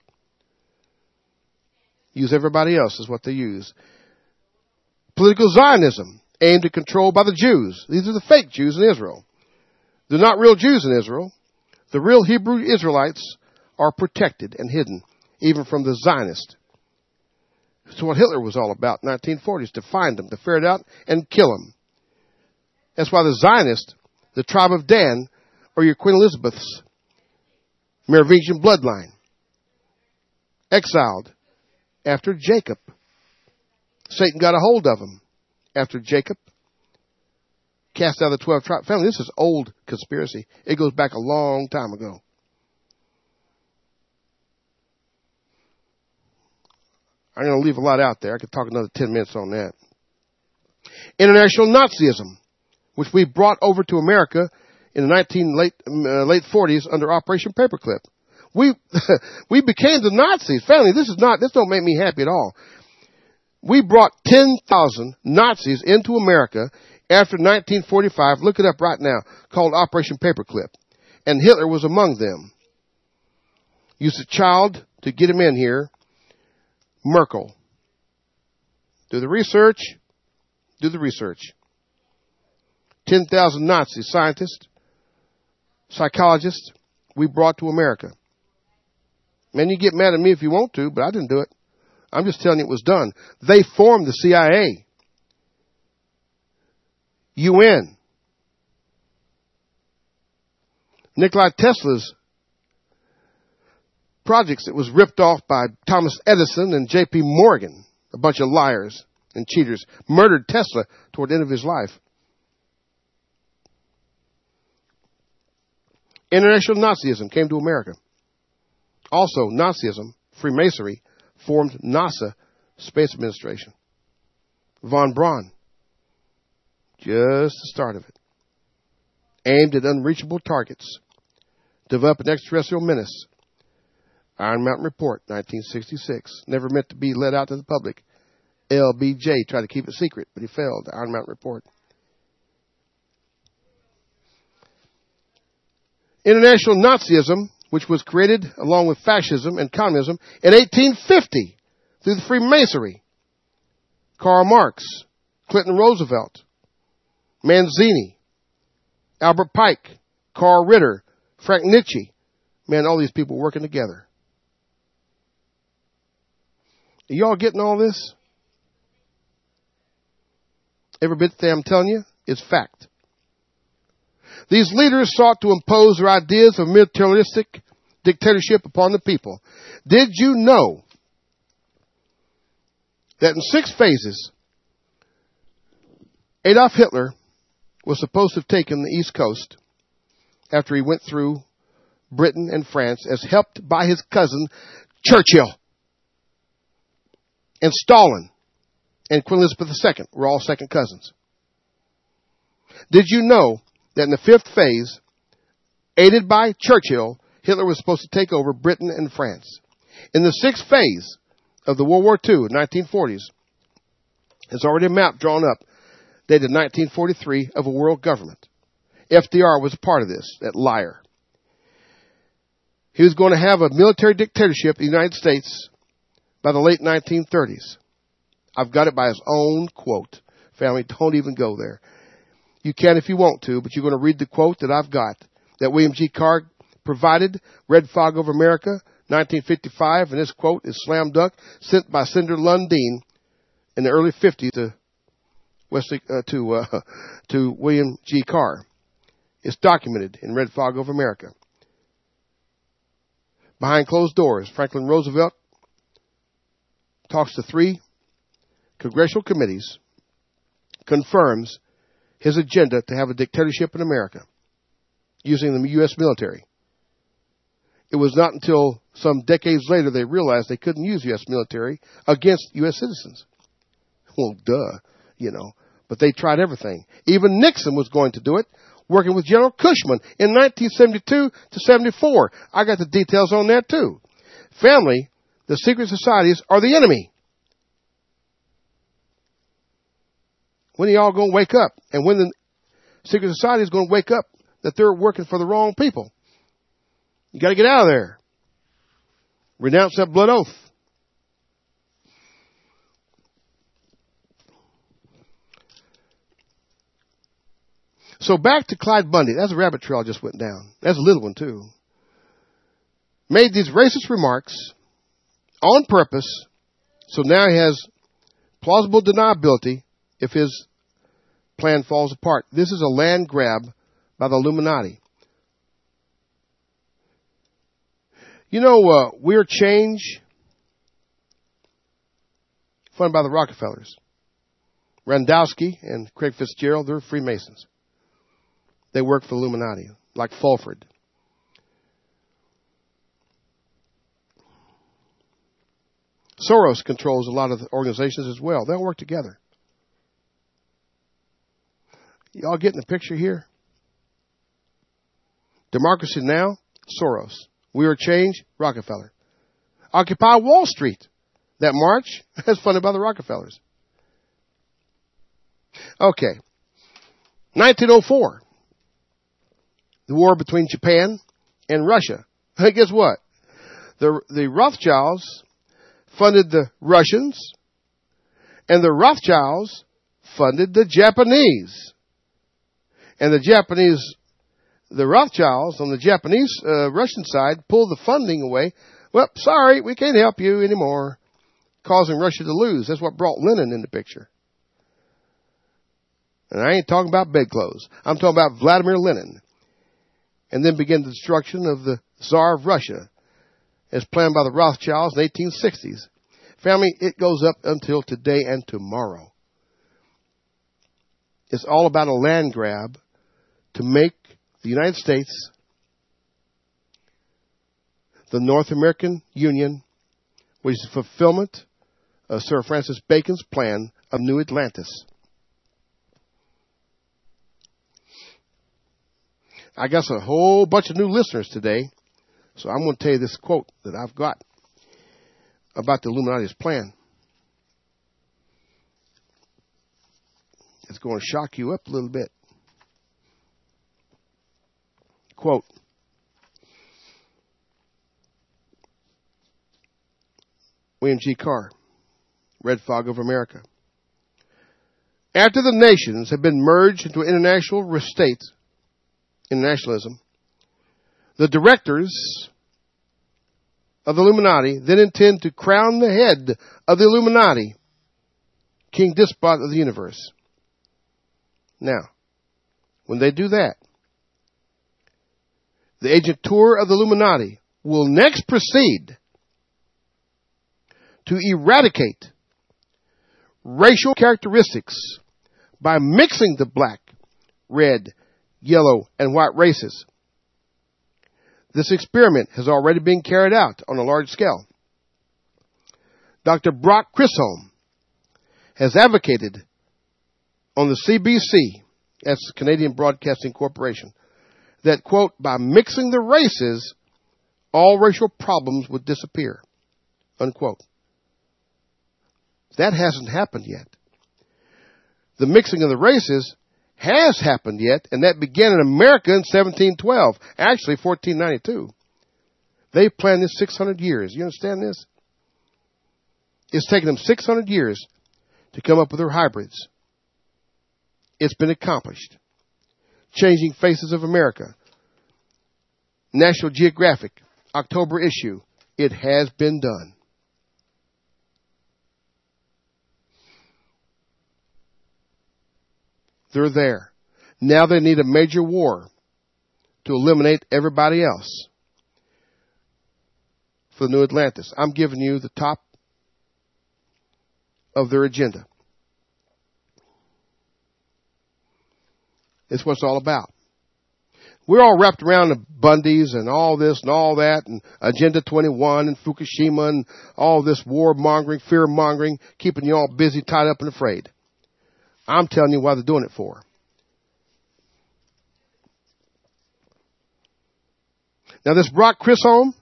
Use everybody else is what they use. Political Zionism, aimed at control by the Jews. These are the fake Jews in Israel. They're not real Jews in Israel. The real Hebrew Israelites are protected and hidden, even from the Zionists. That's what Hitler was all about in the nineteen forties, to find them, to ferret out and kill them. That's why the Zionists, the tribe of Dan, or your Queen Elizabeth's Merovingian bloodline, exiled after Jacob. Satan got a hold of them after Jacob cast out the twelve tribes. Family, this is old conspiracy. It goes back a long time ago. I'm going to leave a lot out there. I could talk another ten minutes on that. International Nazism, which we brought over to America in the nineteen late uh, late forties under Operation Paperclip. We we became the Nazis. Family, this is not this don't make me happy at all. We brought ten thousand Nazis into America after nineteen forty-five. Look it up right now. Called Operation Paperclip, and Hitler was among them. used a child to get him in here, Merkel. Do the research. Do the research. ten thousand Nazi scientists, psychologists, we brought to America. Man, you get mad at me if you want to, but I didn't do it. I'm just telling you it was done. They formed the C I A. U N. Nikola Tesla's projects that was ripped off by Thomas Edison and J P Morgan, a bunch of liars and cheaters, murdered Tesla toward the end of his life. International Nazism came to America. Also, Nazism, Freemasonry, formed NASA Space Administration. Von Braun, just the start of it, aimed at unreachable targets, developed an extraterrestrial menace. Iron Mountain Report, nineteen sixty-six, never meant to be let out to the public. L B J tried to keep it secret, but he failed. The Iron Mountain Report. International Nazism, which was created along with fascism and communism in eighteen fifty through the Freemasonry. Karl Marx, Clinton Roosevelt, Manzini, Albert Pike, Carl Ritter, Frank Nietzsche. Man, all these people working together. Are y'all getting all this? Every bit that I'm telling you is fact. These leaders sought to impose their ideas of militaristic dictatorship upon the people. Did you know that in six phases, Adolf Hitler was supposed to have taken the East Coast after he went through Britain and France as helped by his cousin Churchill and Stalin and Queen Elizabeth the Second were all second cousins. Did you know that in the fifth phase, aided by Churchill, Hitler was supposed to take over Britain and France? In the sixth phase of the World War Two, nineteen forties, there's already a map drawn up dated nineteen forty-three of a world government. F D R was a part of this, that liar. He was going to have a military dictatorship in the United States by the late nineteen thirties. I've got it by his own quote. Family, don't even go there. You can if you want to, but you're going to read the quote that I've got, that William G. Carr provided, Red Fog Over America, nineteen fifty-five, and this quote is slam dunk, sent by Senator Lundeen in the early fifties to Wesley, uh, to uh, to William G. Carr. It's documented in Red Fog Over America. Behind closed doors, Franklin Roosevelt talks to three congressional committees, confirms his agenda to have a dictatorship in America using the U S military. It was not until some decades later they realized they couldn't use U S military against U S citizens. Well, duh, you know. But they tried everything. Even Nixon was going to do it, working with General Cushman in nineteen seventy-two to seventy-four. I got the details on that too. Family, the secret societies are the enemy. When are y'all going to wake up? And when the secret society is going to wake up that they're working for the wrong people? You got to get out of there. Renounce that blood oath. So back to Clyde Bundy. That's a rabbit trail I just went down. That's a little one too. Made these racist remarks on purpose, so now he has plausible deniability if his plan falls apart. This is a land grab by the Illuminati. You know, uh, We're Change, funded by the Rockefellers. Randowski and Craig Fitzgerald, they're Freemasons. They work for the Illuminati, like Fulford. Soros controls a lot of the organizations as well. They'll work together. Y'all getting the picture here? Democracy Now!, Soros. We Are Change, Rockefeller. Occupy Wall Street. That march, that's funded by the Rockefellers. Okay. nineteen oh four. The war between Japan and Russia. Hey, guess what? The, the Rothschilds funded the Russians, and the Rothschilds funded the Japanese. And the Japanese, the Rothschilds on the Japanese uh, Russian side pulled the funding away. Well, sorry, we can't help you anymore, causing Russia to lose. That's what brought Lenin in the picture. And I ain't talking about bedclothes. I'm talking about Vladimir Lenin. And then began the destruction of the Tsar of Russia, as planned by the Rothschilds in the eighteen sixties. Family, it goes up until today and tomorrow. It's all about a land grab to make the United States the North American Union, which is the fulfillment of Sir Francis Bacon's plan of New Atlantis. I got a whole bunch of new listeners today, so I'm going to tell you this quote that I've got about the Illuminati's plan. It's going to shock you up a little bit. Quote, William G. Carr, Red Fog of America. After the nations have been merged into international state, internationalism, the directors of the Illuminati then intend to crown the head of the Illuminati, King Despot of the universe. Now, when they do that, the agentur of the Illuminati will next proceed to eradicate racial characteristics by mixing the black, red, yellow, and white races. This experiment has already been carried out on a large scale. Doctor Brock Chisholm has advocated on the C B C, that's Canadian Broadcasting Corporation, that, quote, by mixing the races, all racial problems would disappear, unquote. That hasn't happened yet. The mixing of the races has happened yet, and that began in America in seventeen twelve, actually fourteen ninety-two. They planned this six hundred years. You understand this? It's taken them six hundred years to come up with their hybrids. It's been accomplished. Changing Faces of America. National Geographic, October issue. It has been done. They're there. Now they need a major war to eliminate everybody else for the New Atlantis. I'm giving you the top of their agenda. It's what it's all about. We're all wrapped around the Bundys and all this and all that and Agenda twenty-one and Fukushima and all this war-mongering, fear-mongering, keeping you all busy, tied up and afraid. I'm telling you why they're doing it for. Now this Brock Chisholm,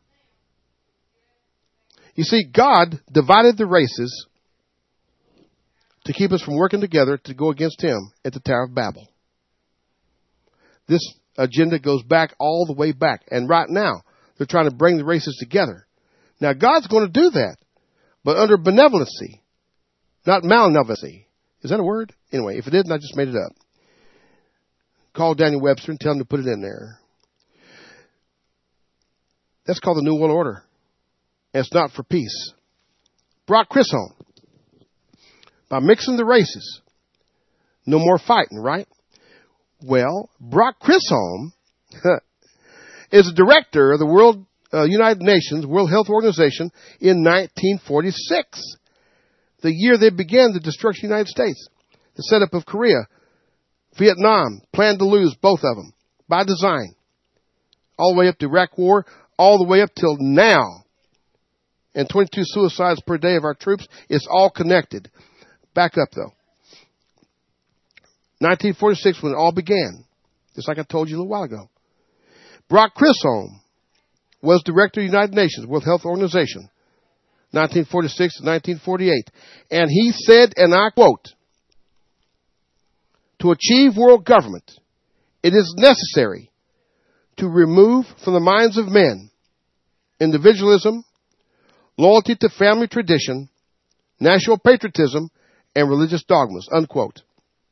you see, God divided the races to keep us from working together to go against him at the Tower of Babel. This agenda goes back all the way back. And right now, they're trying to bring the races together. Now, God's going to do that, but under benevolency, not malevolency. Is that a word? Anyway, if it isn't, I just made it up. Call Daniel Webster and tell him to put it in there. That's called the New World Order. And it's not for peace. Brock Chisholm. By mixing the races. No more fighting, right? Well, Brock Chisholm is a director of the World uh, United Nations World Health Organization in nineteen forty-six. The year they began the destruction of the United States. The setup of Korea, Vietnam, planned to lose both of them by design. All the way up to Iraq War, all the way up till now. And twenty-two suicides per day of our troops. It's all connected. Back up though. nineteen forty-six when it all began. Just like I told you a little while ago. Brock Chisholm was director of the United Nations World Health Organization. nineteen forty-six to nineteen forty-eight. And he said, and I quote, to achieve world government, it is necessary to remove from the minds of men individualism, loyalty to family tradition, national patriotism, and religious dogmas, unquote.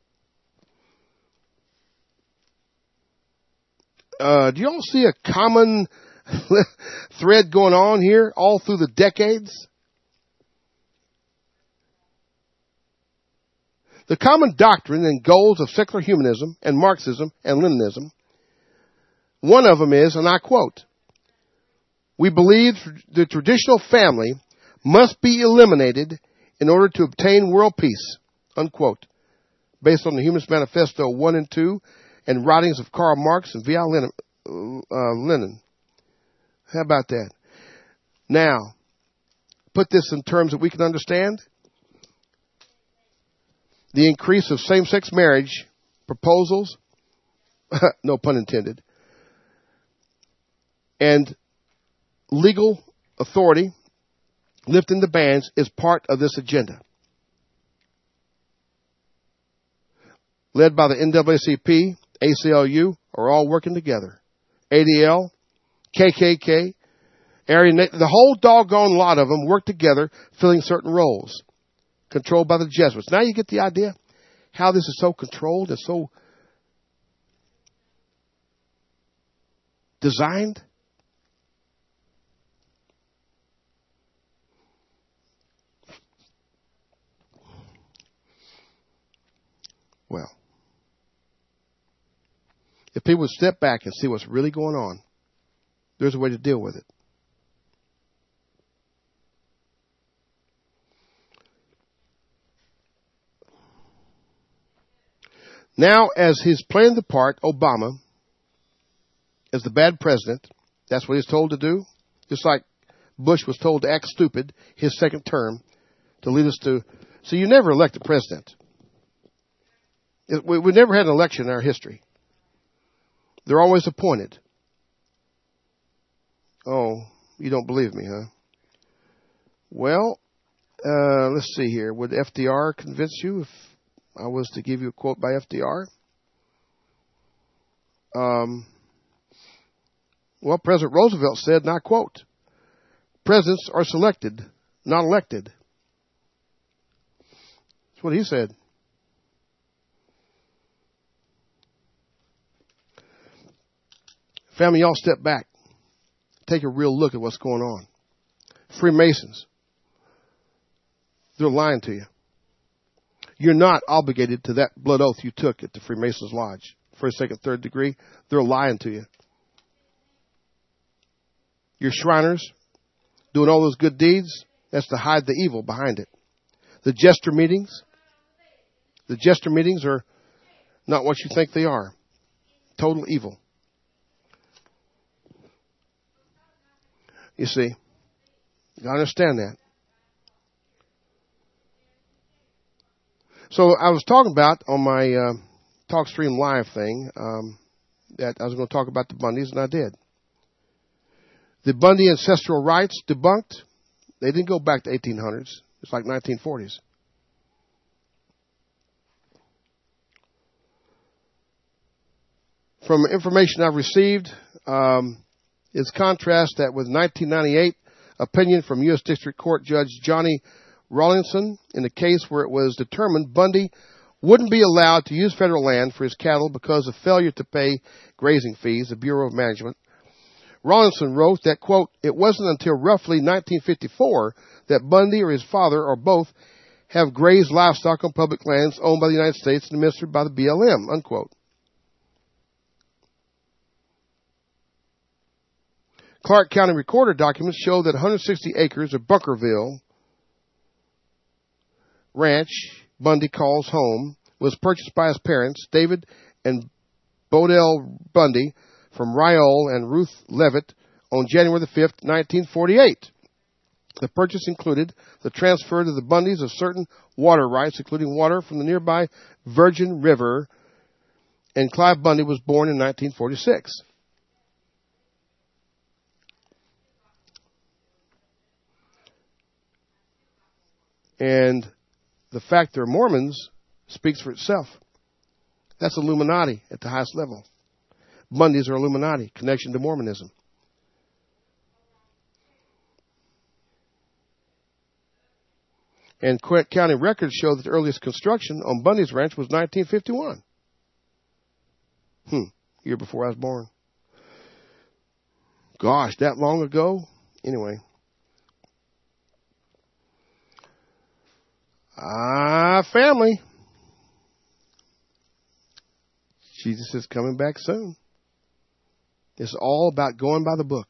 Uh, do you all see a common thread going on here all through the decades? The common doctrine and goals of secular humanism and Marxism and Leninism, one of them is, and I quote, "We believe the traditional family must be eliminated in order to obtain world peace," unquote, based on the Humanist Manifesto one and two and writings of Karl Marx and V L Lenin. Uh, Lenin. How about that? Now, put this in terms that we can understand. The increase of same-sex marriage proposals, no pun intended, and legal authority lifting the bans is part of this agenda. Led by the N double A C P, A C L U are all working together. A D L, K K K, Aryan, the whole doggone lot of them work together filling certain roles, controlled by the Jesuits. Now you get the idea how this is so controlled and so designed. Well, if people would step back and see what's really going on, there's a way to deal with it. Now, as he's playing the part, Obama, as the bad president, that's what he's told to do. Just like Bush was told to act stupid his second term to lead us to... So you never elect a president. We, we never had an election in our history. They're always appointed. Oh, you don't believe me, huh? Well, uh, let's see here. Would F D R convince you if I was to give you a quote by F D R? Um, well, President Roosevelt said, and I quote, "Presidents are selected, not elected." That's what he said. Family, y'all step back. Take a real look at what's going on. Freemasons. They're lying to you. You're not obligated to that blood oath you took at the Freemasons Lodge. First, second, third degree. They're lying to you. Your Shriners doing all those good deeds, that's to hide the evil behind it. The jester meetings. The jester meetings are not what you think they are. Total evil. You see, you understand that. So I was talking about on my uh, TalkStream Live thing um, that I was going to talk about the Bundys, and I did. The Bundy ancestral rights debunked. They didn't go back to eighteen hundreds. It's like nineteen forties. From information I've received, um, is contrast that with nineteen ninety-eight opinion from U S District Court Judge Johnny Rawlinson in a case where it was determined Bundy wouldn't be allowed to use federal land for his cattle because of failure to pay grazing fees, the Bureau of Management. Rawlinson wrote that, quote, "It wasn't until roughly nineteen fifty-four that Bundy or his father or both have grazed livestock on public lands owned by the United States and administered by the B L M," unquote. Clark County Recorder documents show that one hundred sixty acres of Bunkerville Ranch, Bundy calls home, was purchased by his parents, David and Bodell Bundy, from Ryall and Ruth Levitt on January the fifth, nineteen forty-eight. The purchase included the transfer to the Bundys of certain water rights, including water from the nearby Virgin River, and Clive Bundy was born in nineteen forty-six. And the fact they're Mormons speaks for itself. That's Illuminati at the highest level. Bundys are Illuminati, connection to Mormonism. And Quint County records show that the earliest construction on Bundy's Ranch was nineteen fifty-one. Hmm, year before I was born. Gosh, that long ago? Anyway. Ah, family. Jesus is coming back soon. It's all about going by the book.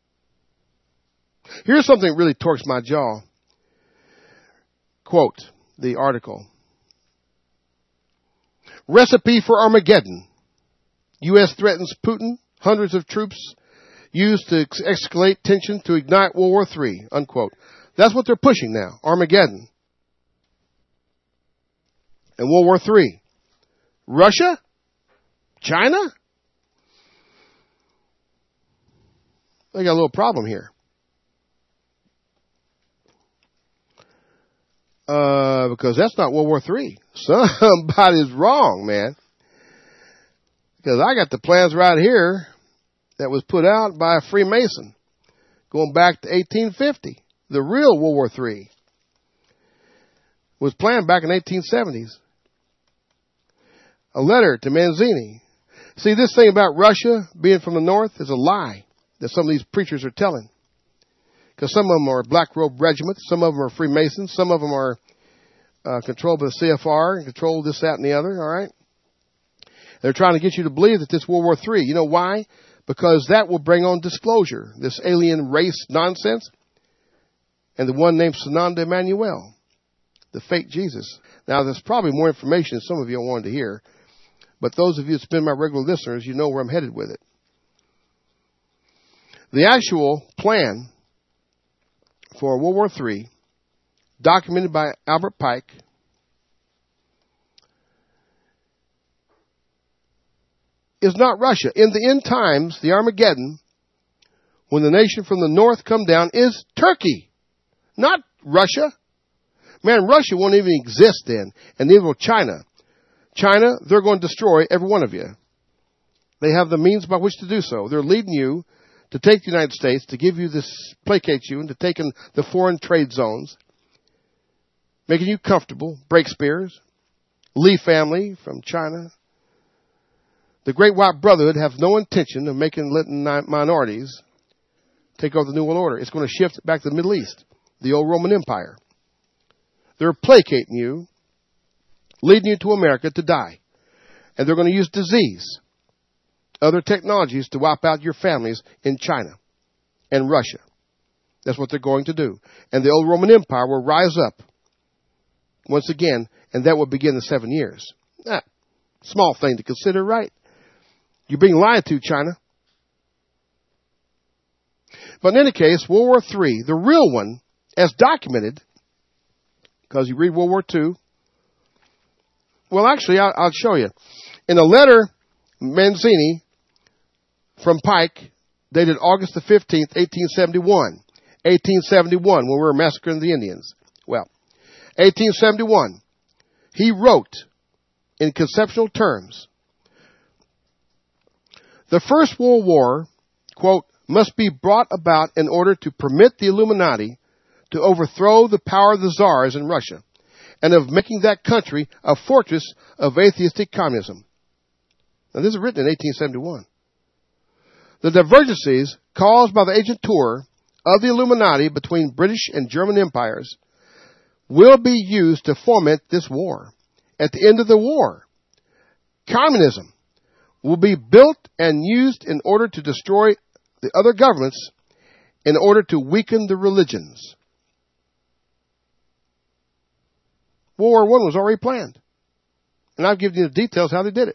Here's something that really torques my jaw. Quote the article. Recipe for Armageddon. U S threatens Putin. Hundreds of troops used to escalate tension to ignite World War Three. Unquote. That's what they're pushing now. Armageddon. And World War Three. Russia? China? They got a little problem here. Uh, because that's not World War Three. Somebody's wrong, man. Because I got the plans right here that was put out by a Freemason going back to eighteen fifty. The real World War Three was planned back in eighteen seventies. A letter to Manzini. See, this thing about Russia being from the north is a lie that some of these preachers are telling. Because some of them are black robe regiments, some of them are Freemasons, some of them are uh, controlled by the C F R and controlled this, that, and the other, all right? They're trying to get you to believe that this World War Three. You know why? Because that will bring on disclosure, this alien race nonsense, and the one named Sananda Emmanuel, the fake Jesus. Now, there's probably more information than some of you wanted to hear, but those of you that's been my regular listeners, you know where I'm headed with it. The actual plan for World War Three, documented by Albert Pike, is not Russia. In the end times, the Armageddon, when the nation from the north come down, is Turkey, not Russia. Man, Russia won't even exist then, and neither will China. China, they're going to destroy every one of you. They have the means by which to do so. They're leading you to take the United States, to give you this, placate you into taking the foreign trade zones, making you comfortable, break spears, Lee family from China. The Great White Brotherhood have no intention of making letting minorities take over the New World Order. It's going to shift back to the Middle East, the old Roman Empire. They're placating you, leading you to America to die. And they're going to use disease, other technologies to wipe out your families in China and Russia. That's what they're going to do. And the old Roman Empire will rise up once again, and that will begin the seven years. Ah, small thing to consider, right? You're being lied to, China. But in any case, World War Three, the real one, as documented, because you read World War Two. Well, actually, I'll, I'll show you. In a letter, Manzini, from Pike, dated August the fifteenth, eighteen seventy-one. eighteen seventy-one, when we were massacring the Indians. Well, eighteen seventy-one, he wrote in conceptual terms, the First World War, quote, must be brought about in order to permit the Illuminati to overthrow the power of the czars in Russia and of making that country a fortress of atheistic communism. Now, this is written in eighteen seventy-one. The divergencies caused by the agent tour of the Illuminati between British and German empires will be used to foment this war. At the end of the war, communism will be built and used in order to destroy the other governments in order to weaken the religions. World War One was already planned. And I've given you the details how they did it.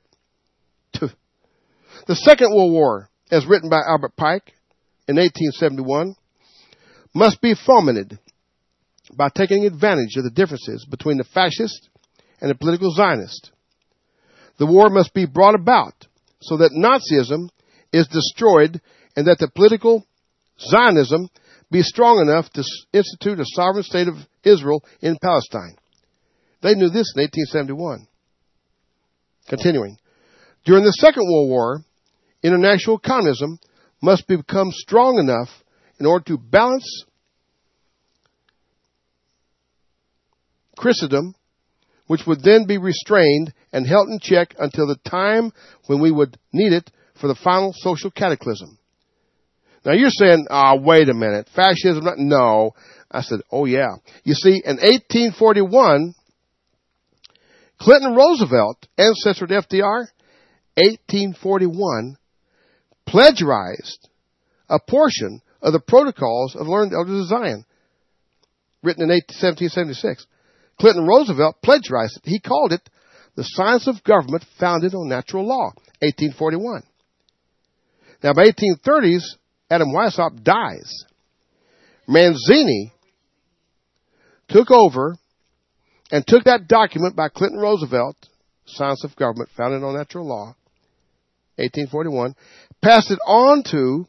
The Second World War, as written by Albert Pike in eighteen seventy-one, must be fomented by taking advantage of the differences between the fascist and the political Zionist. The war must be brought about so that Nazism is destroyed and that the political Zionism be strong enough to institute a sovereign state of Israel in Palestine. They knew this in eighteen seventy-one. Continuing. During the Second World War, international communism must become strong enough in order to balance Christendom, which would then be restrained and held in check until the time when we would need it for the final social cataclysm. Now you're saying, ah, oh, wait a minute, fascism? No. I said, oh yeah. You see, in eighteen forty-one, Clinton Roosevelt, ancestor to F D R, eighteen forty-one, plagiarized a portion of the Protocols of the Learned Elders of Zion, written in seventeen seventy-six. Clinton Roosevelt plagiarized it. He called it The Science of Government Founded on Natural Law, eighteen forty-one. Now, by eighteen thirties, Adam Weishaupt dies. Manzini took over and took that document by Clinton Roosevelt, Science of Government Founded on Natural Law, eighteen forty-one, passed it on to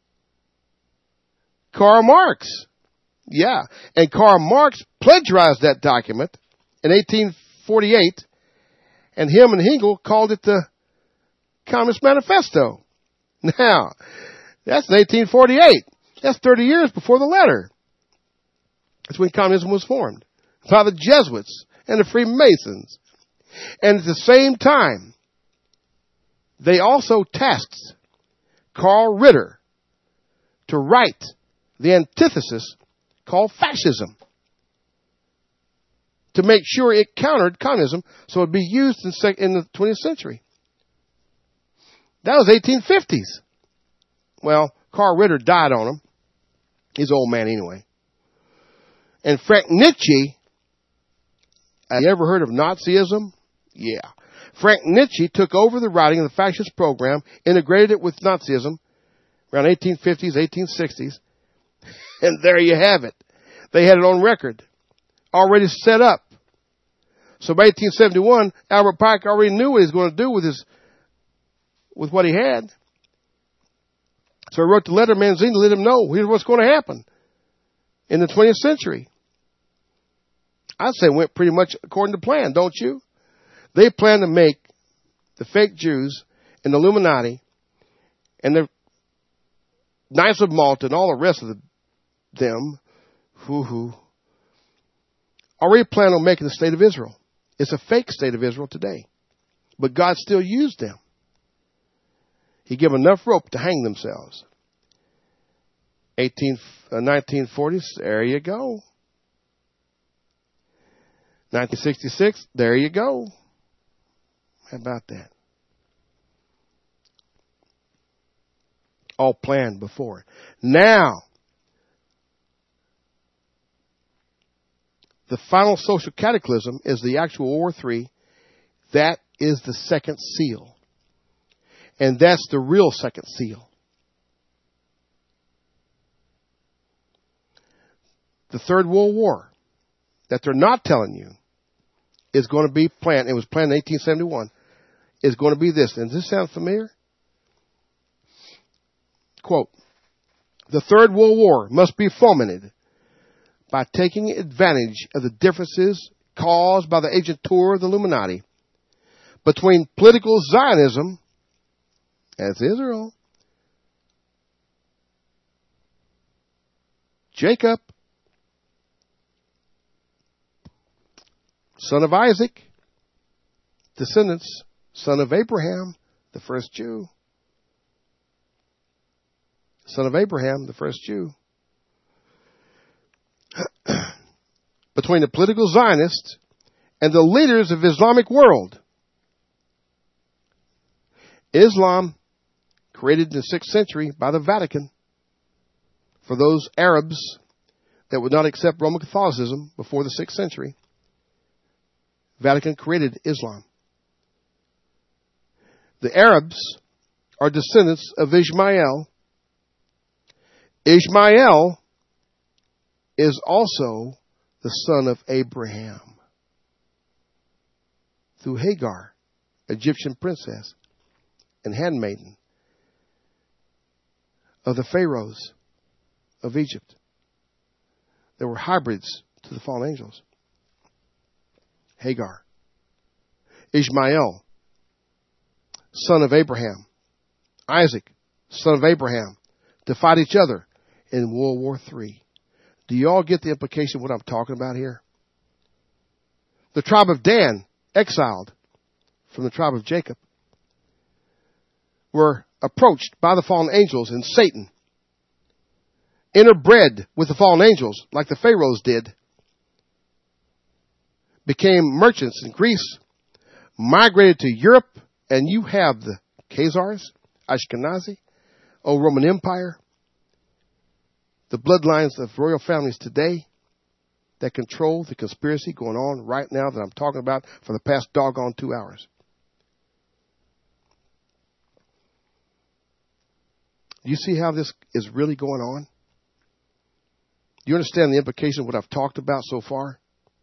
Karl Marx. Yeah, and Karl Marx plagiarized that document in eighteen forty-eight, and him and Hegel called it the Communist Manifesto. Now, that's in eighteen forty-eight. That's thirty years before the letter. That's when communism was formed by the Jesuits and the Freemasons. And at the same time, they also tasked Carl Ritter to write the antithesis called fascism, to make sure it countered communism so it would be used in, sec- in the twentieth century. That was eighteen fifties. Well, Carl Ritter died on him. He's an old man anyway. And Frank Nietzsche, have you ever heard of Nazism? Yeah. Frank Nietzsche took over the writing of the fascist program, integrated it with Nazism around eighteen fifties, eighteen sixties. And there you have it. They had it on record, already set up. So by eighteen seventy-one, Albert Pike already knew what he was going to do with his, with what he had. So he wrote the letter to Manzini to let him know here's what's going to happen in the twentieth century. I'd say it went pretty much according to plan, don't you? They planned to make the fake Jews and the Illuminati and the Knights of Malta and all the rest of the, them, hoo-hoo, already planned on making the state of Israel. It's a fake state of Israel today. But God still used them. He gave them enough rope to hang themselves. eighteen, uh, nineteen forties, there you go. nineteen sixty-six, there you go. How about that? All planned before. Now, the final social cataclysm is the actual World War Three. That is the second seal. And that's the real second seal. The Third World War that they're not telling you is going to be planned. It was planned in eighteen seventy-one. Is going to be this. And does this sound familiar? Quote, the Third World War must be fomented by taking advantage of the differences caused by the agentur of the Illuminati between political Zionism, that's Israel, Jacob, son of Isaac, descendants, son of Abraham, the first Jew, son of Abraham, the first Jew, between the political Zionists and the leaders of the Islamic world. Islam, created in the sixth century by the Vatican, for those Arabs that would not accept Roman Catholicism before the sixth century. Vatican created Islam. The Arabs are descendants of Ishmael. Ishmael is also the son of Abraham through Hagar, Egyptian princess and handmaiden of the pharaohs of Egypt. They were hybrids to the fallen angels. Hagar. Ishmael, son of Abraham. Isaac, son of Abraham, to fight each other in World War Three. Do you all get the implication of what I'm talking about here? The tribe of Dan, exiled from the tribe of Jacob, were approached by the fallen angels, and Satan interbred with the fallen angels like the Pharaohs did, became merchants in Greece, migrated to Europe, and you have the Khazars, Ashkenazi, old Roman Empire, the bloodlines of royal families today that control the conspiracy going on right now that I'm talking about for the past doggone two hours. Do you see how this is really going on? Do you understand the implication of what I've talked about so far?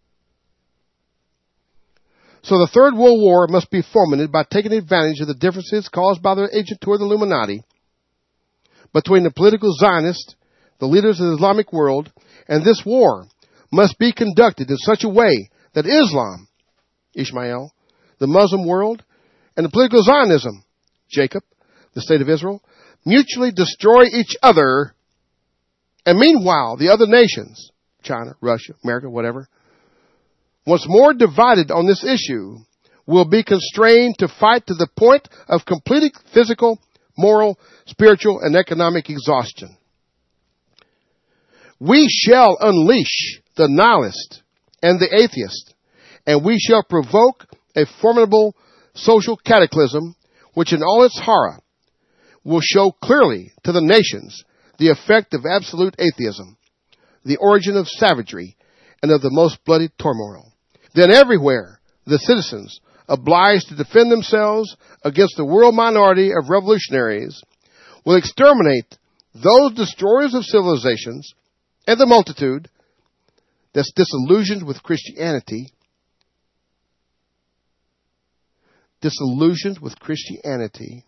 So the Third World War must be fomented by taking advantage of the differences caused by the agentur of the Illuminati between the political Zionists, the leaders of the Islamic world, and this war must be conducted in such a way that Islam, Ishmael, the Muslim world, and the political Zionism, Jacob, the state of Israel, mutually destroy each other. And meanwhile, the other nations, China, Russia, America, whatever, once more divided on this issue, will be constrained to fight to the point of complete physical, moral, spiritual, and economic exhaustion. We shall unleash the nihilist and the atheist, and we shall provoke a formidable social cataclysm which in all its horror will show clearly to the nations the effect of absolute atheism, the origin of savagery, and of the most bloody turmoil. Then everywhere the citizens, obliged to defend themselves against the world minority of revolutionaries, will exterminate those destroyers of civilizations and the multitude that's disillusioned with Christianity, disillusioned with Christianity,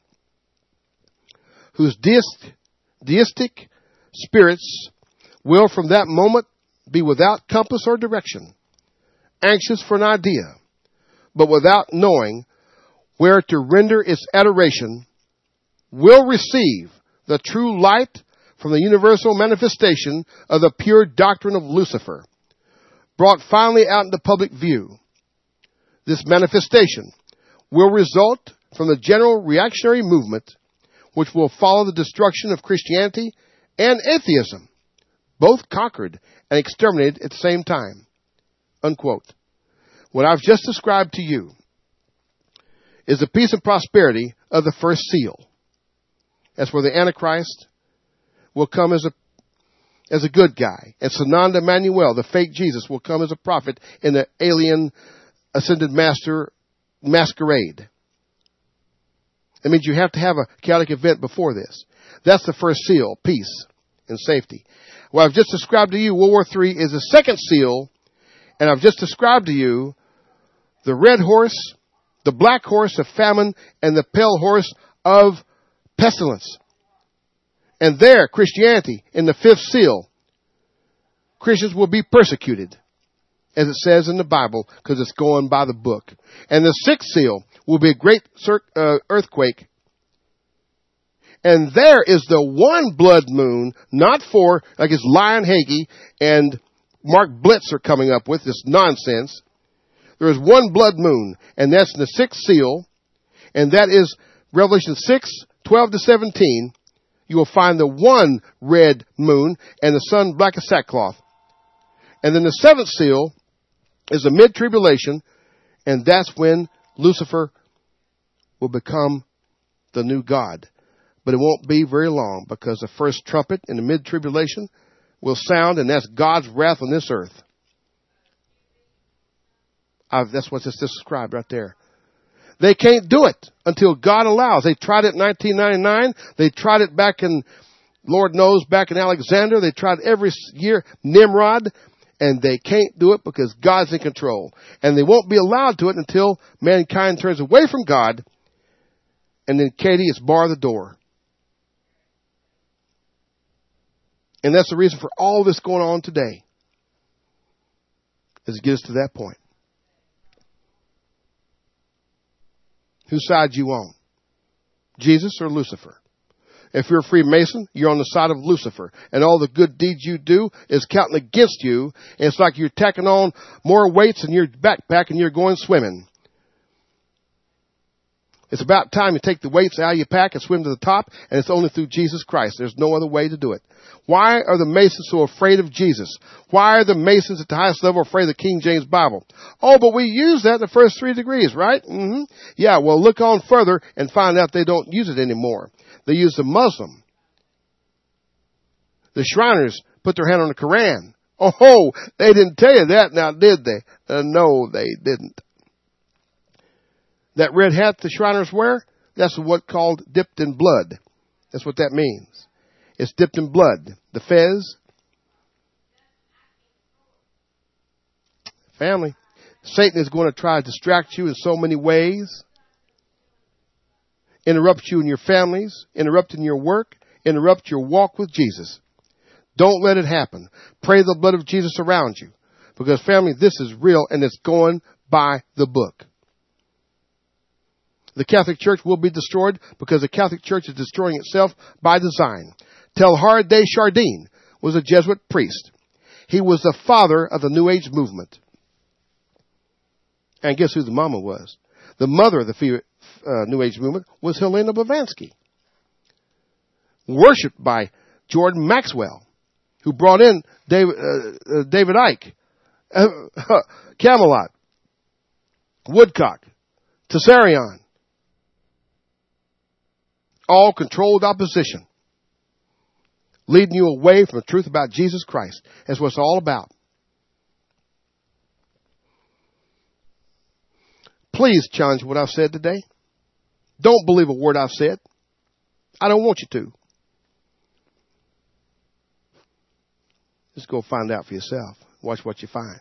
whose deist, deistic spirits will from that moment be without compass or direction, anxious for an idea, but without knowing where to render its adoration, will receive the true light from the universal manifestation of the pure doctrine of Lucifer, brought finally out into public view. This manifestation will result from the general reactionary movement which will follow the destruction of Christianity and atheism, both conquered and exterminated at the same time. Unquote. What I've just described to you is the peace and prosperity of the first seal. That's where the Antichrist will come as a as a good guy. And Sananda Manuel, the fake Jesus, will come as a prophet in the alien ascended master masquerade. That means you have to have a chaotic event before this. That's the first seal, peace and safety. What I've just described to you, World War Three, is the second seal, and I've just described to you the red horse, the black horse of famine, and the pale horse of pestilence. And there, Christianity, in the fifth seal, Christians will be persecuted, as it says in the Bible, because it's going by the book. And the sixth seal will be a great uh, earthquake. And there is the one blood moon, not four, like it's Lion Hagee and Mark Blitz are coming up with, this nonsense. There is one blood moon, and that's in the sixth seal, and that is Revelation six, twelve to seventeen. You will find the one red moon and the sun black as sackcloth. And then the seventh seal is the mid-tribulation, and that's when Lucifer will become the new God. But it won't be very long, because the first trumpet in the mid-tribulation will sound, and that's God's wrath on this earth. I've, that's what's just described right there. They can't do it until God allows. They tried it in nineteen ninety-nine. They tried it back in, Lord knows, back in Alexander. They tried every year, Nimrod, and they can't do it because God's in control. And they won't be allowed to it until mankind turns away from God, and then, Katie, it's bar the door. And that's the reason for all this going on today, is to get us to that point. Whose side you on? Jesus or Lucifer? If you're a Freemason, you're on the side of Lucifer. And all the good deeds you do is counting against you. And it's like you're tacking on more weights in your backpack and you're going swimming. It's about time you take the weights out of your pack and swim to the top. And it's only through Jesus Christ. There's no other way to do it. Why are the Masons so afraid of Jesus? Why are the Masons at the highest level afraid of the King James Bible? Oh, but we use that in the first three degrees, right? Mm-hmm. Yeah, well, look on further and find out they don't use it anymore. They use the Muslim. The Shriners put their hand on the Quran. Oh, they didn't tell you that now, did they? Uh, no, they didn't. That red hat the Shriners wear, that's what's called dipped in blood. That's what that means. It's dipped in blood. The fez. Family. Satan is going to try to distract you in so many ways. Interrupt you in your families, interrupt in your work, interrupt your walk with Jesus. Don't let it happen. Pray the blood of Jesus around you. Because, family, this is real and it's going by the book. The Catholic Church will be destroyed because the Catholic Church is destroying itself by design. Teilhard de Chardin was a Jesuit priest. He was the father of the New Age movement. And guess who the mama was? The mother of the uh, New Age movement was Helena Blavatsky, worshipped by Jordan Maxwell, who brought in David, uh, uh, David Icke, uh, Camelot, Woodcock, Tessarion, all controlled opposition, leading you away from the truth about Jesus Christ. That's what it's all about. Please challenge what I've said today. Don't believe a word I've said. I don't want you to. Just go find out for yourself. Watch what you find.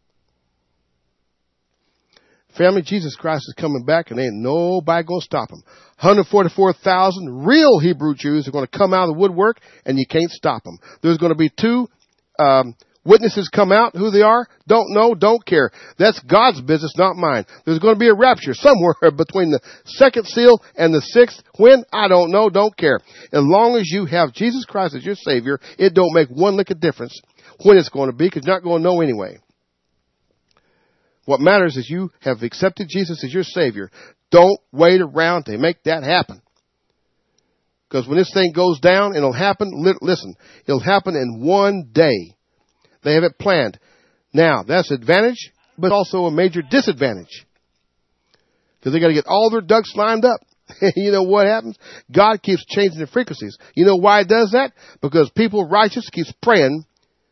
Family, Jesus Christ is coming back and ain't nobody going to stop him. one hundred forty-four thousand real Hebrew Jews are going to come out of the woodwork and you can't stop them. There's going to be two um, witnesses come out. Who they are, don't know, don't care. That's God's business, not mine. There's going to be a rapture somewhere between the second seal and the sixth. When? I don't know, don't care. As long as you have Jesus Christ as your Savior, it don't make one lick of difference when it's going to be, because you're not going to know anyway. What matters is you have accepted Jesus as your Savior. Don't wait around to make that happen. Because when this thing goes down, it'll happen, listen, it'll happen in one day. They have it planned. Now, that's an advantage, but also a major disadvantage. Because they got to get all their ducks lined up. You know what happens? God keeps changing the frequencies. You know why it does that? Because people righteous keeps praying.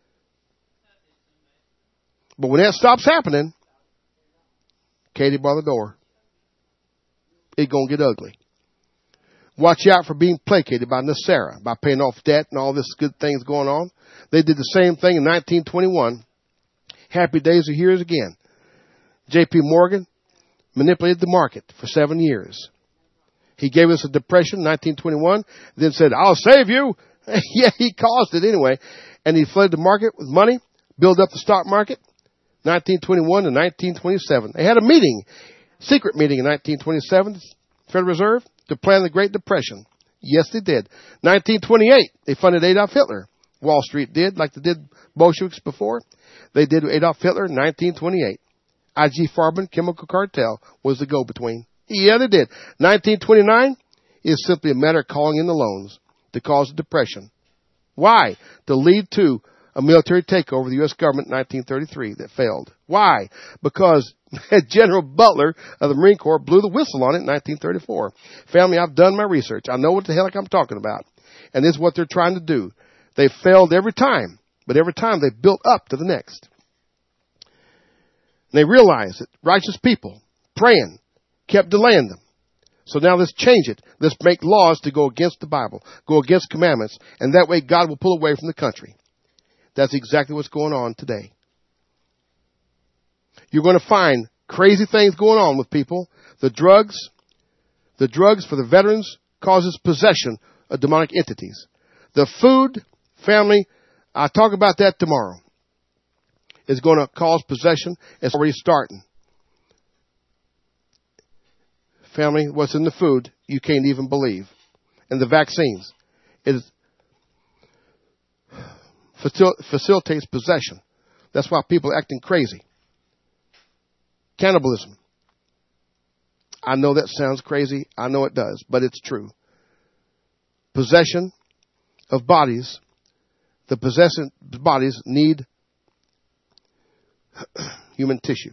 But when that stops happening, Katie by the door, it's going to get ugly. Watch out for being placated by Nasara, by paying off debt and all this good things going on. They did the same thing in nineteen twenty-one. Happy days are here again. J P Morgan manipulated the market for seven years. He gave us a depression in nineteen twenty-one, then said, I'll save you. Yeah, he caused it anyway. And he flooded the market with money, built up the stock market, nineteen twenty-one to nineteen twenty-seven. They had a meeting, secret meeting in nineteen twenty-seven, Federal Reserve, to plan the Great Depression. Yes, they did. nineteen twenty-eight, they funded Adolf Hitler. Wall Street did, like they did Bolsheviks before. They did Adolf Hitler in nineteen twenty-eight. I G Farben Chemical Cartel was the go-between. Yeah, they did. nineteen twenty-nine is simply a matter of calling in the loans to cause a depression. Why? To lead to a military takeover of the U S government in nineteen thirty-three that failed. Why? Because General Butler of the Marine Corps blew the whistle on it in nineteen thirty-four. Family, I've done my research. I know what the hell I'm talking about. And this is what they're trying to do. They failed every time, but every time they built up to the next. And they realized that righteous people praying kept delaying them. So now let's change it. Let's make laws to go against the Bible, go against commandments, and that way God will pull away from the country. That's exactly what's going on today. You're going to find crazy things going on with people. The drugs, the drugs for the veterans causes possession of demonic entities. The food, family, I'll talk about that tomorrow, is going to cause possession. It's already starting. Family, what's in the food, you can't even believe. And the vaccines. It is, facil- facilitates possession. That's why people are acting crazy. Cannibalism. I know that sounds crazy. I know it does, but it's true. Possession of bodies. The possessed bodies need human tissue.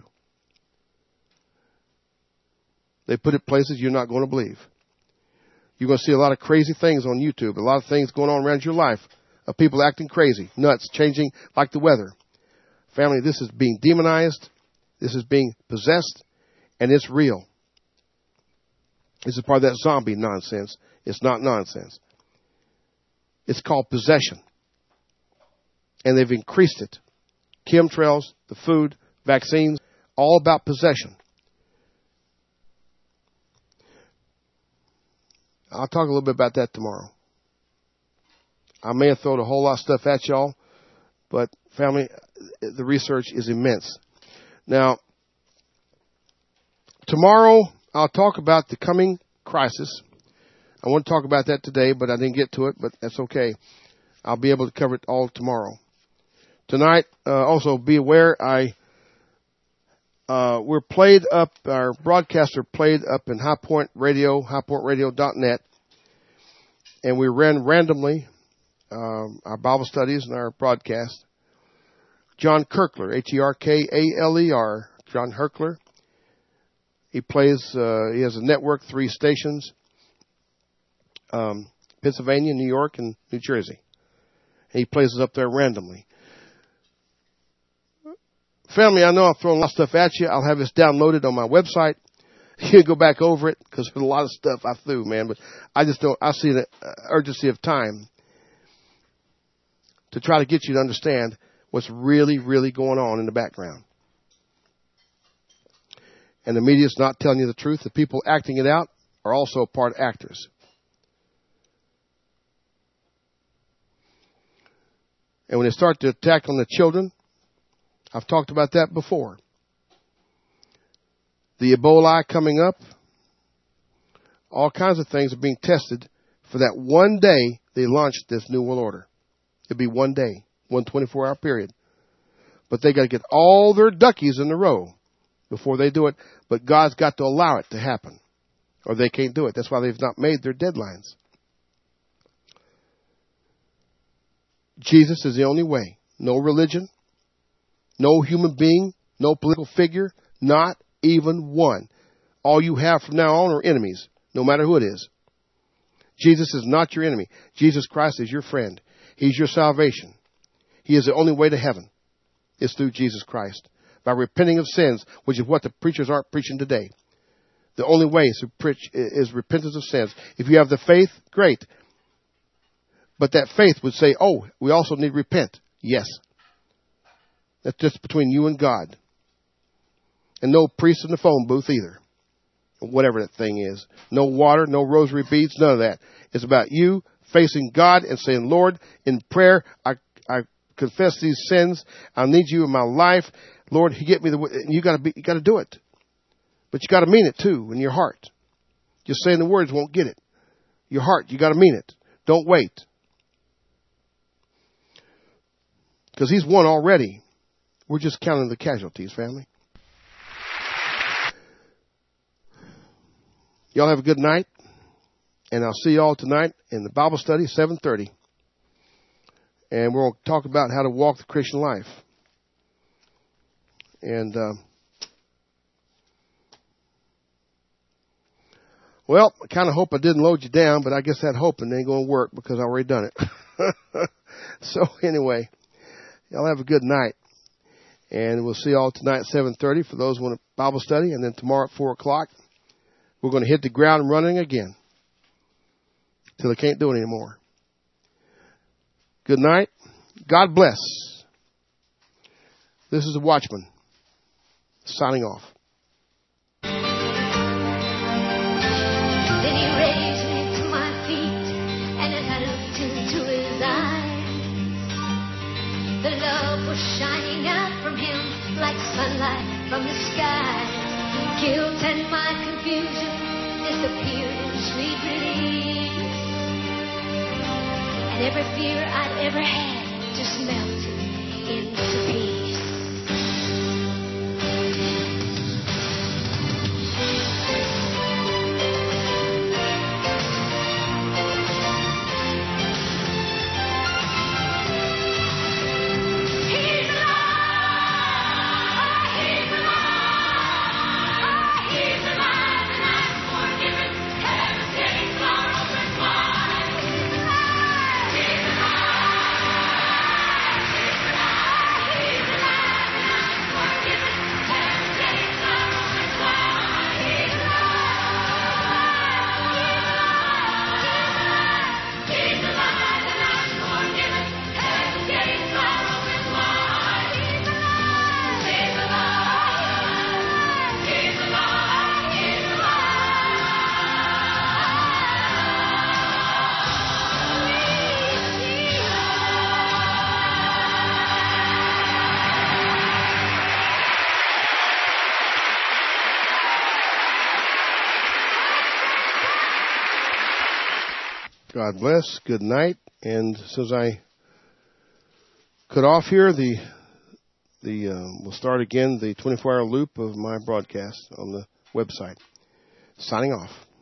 They put it places you're not going to believe. You're going to see a lot of crazy things on YouTube, a lot of things going on around your life of people acting crazy, nuts, changing like the weather. Family, this is being demonized. This is being possessed, and it's real. This is part of that zombie nonsense. It's not nonsense. It's called possession. And they've increased it. Chemtrails, the food, vaccines, all about possession. I'll talk a little bit about that tomorrow. I may have thrown a whole lot of stuff at y'all, but family, the research is immense. Now, tomorrow I'll talk about the coming crisis. I want to talk about that today, but I didn't get to it, but that's okay. I'll be able to cover it all tomorrow. Tonight, uh, also be aware, I uh, we're played up, our broadcasts are played up in High Point Radio, high point radio dot net, and we ran randomly um, our Bible studies and our broadcast. John Kirkler, H E R K A L E R, John Herkler. He plays, uh, he has a network, three stations, um, Pennsylvania, New York, and New Jersey. And he plays it up there randomly. Family, I know I've thrown a lot of stuff at you. I'll have this downloaded on my website. You can go back over it because there's a lot of stuff I threw, man. But I just don't, I see the urgency of time to try to get you to understand what's really, really going on in the background. And the media's not telling you the truth. The people acting it out are also part actors. And when they start to attack on the children, I've talked about that before. The Ebola coming up, all kinds of things are being tested for that one day they launched this New World Order. It'll be one day, one twenty-four hour period. But they got to get all their duckies in a row before they do it. But God's got to allow it to happen, or they can't do it. That's why they've not made their deadlines. Jesus is the only way. No religion, no human being, no political figure, not even one. All you have from now on are enemies, no matter who it is. Jesus is not your enemy. Jesus Christ is your friend. He's your salvation. He is the only way to heaven. It's through Jesus Christ. By repenting of sins, which is what the preachers aren't preaching today. The only way is, to preach, is repentance of sins. If you have the faith, great. But that faith would say, oh, we also need to repent. Yes. That's just between you and God. And no priest in the phone booth either. Whatever that thing is. No water, no rosary beads, none of that. It's about you facing God and saying, Lord, in prayer, I, I confess these sins. I need you in my life. Lord, you get me the way. You got to be, you got to do it. But you got to mean it too in your heart. Just saying the words won't get it. Your heart, you got to mean it. Don't wait. Because he's won already. We're just counting the casualties, family. Y'all have a good night. And I'll see y'all tonight in the Bible study, seven thirty. And we're going to talk about how to walk the Christian life. And, uh, well, I kind of hope I didn't load you down, but I guess that hoping ain't going to work because I already done it. So anyway, y'all have a good night. And we'll see y'all tonight at seven thirty for those who want a Bible study. And then tomorrow at four o'clock, we're going to hit the ground running again till they can't do it anymore. Good night. God bless. This is the Watchman signing off. Then he raised me to my feet, and as I looked into his eyes, the love was shining out from him like sunlight from the sky. Guilt and my confusion disappeared in sweet release. and every fear I'd ever had just melted into peace. He's alive! He's alive! He's alive, and I'm forgiven. Heaven's gates are open wide. He's alive! He's alive! He's alive! He's alive, and I'm forgiven. Heaven's gates are open wide. He's alive! He's alive! He's alive, and I'm forgiven. Heaven's gates are open wide. He's alive! He's alive! He's alive! He's God bless. Good night. And as soon as I cut off here, the the uh, we'll start again the twenty-four hour loop of my broadcast on the website. Signing off.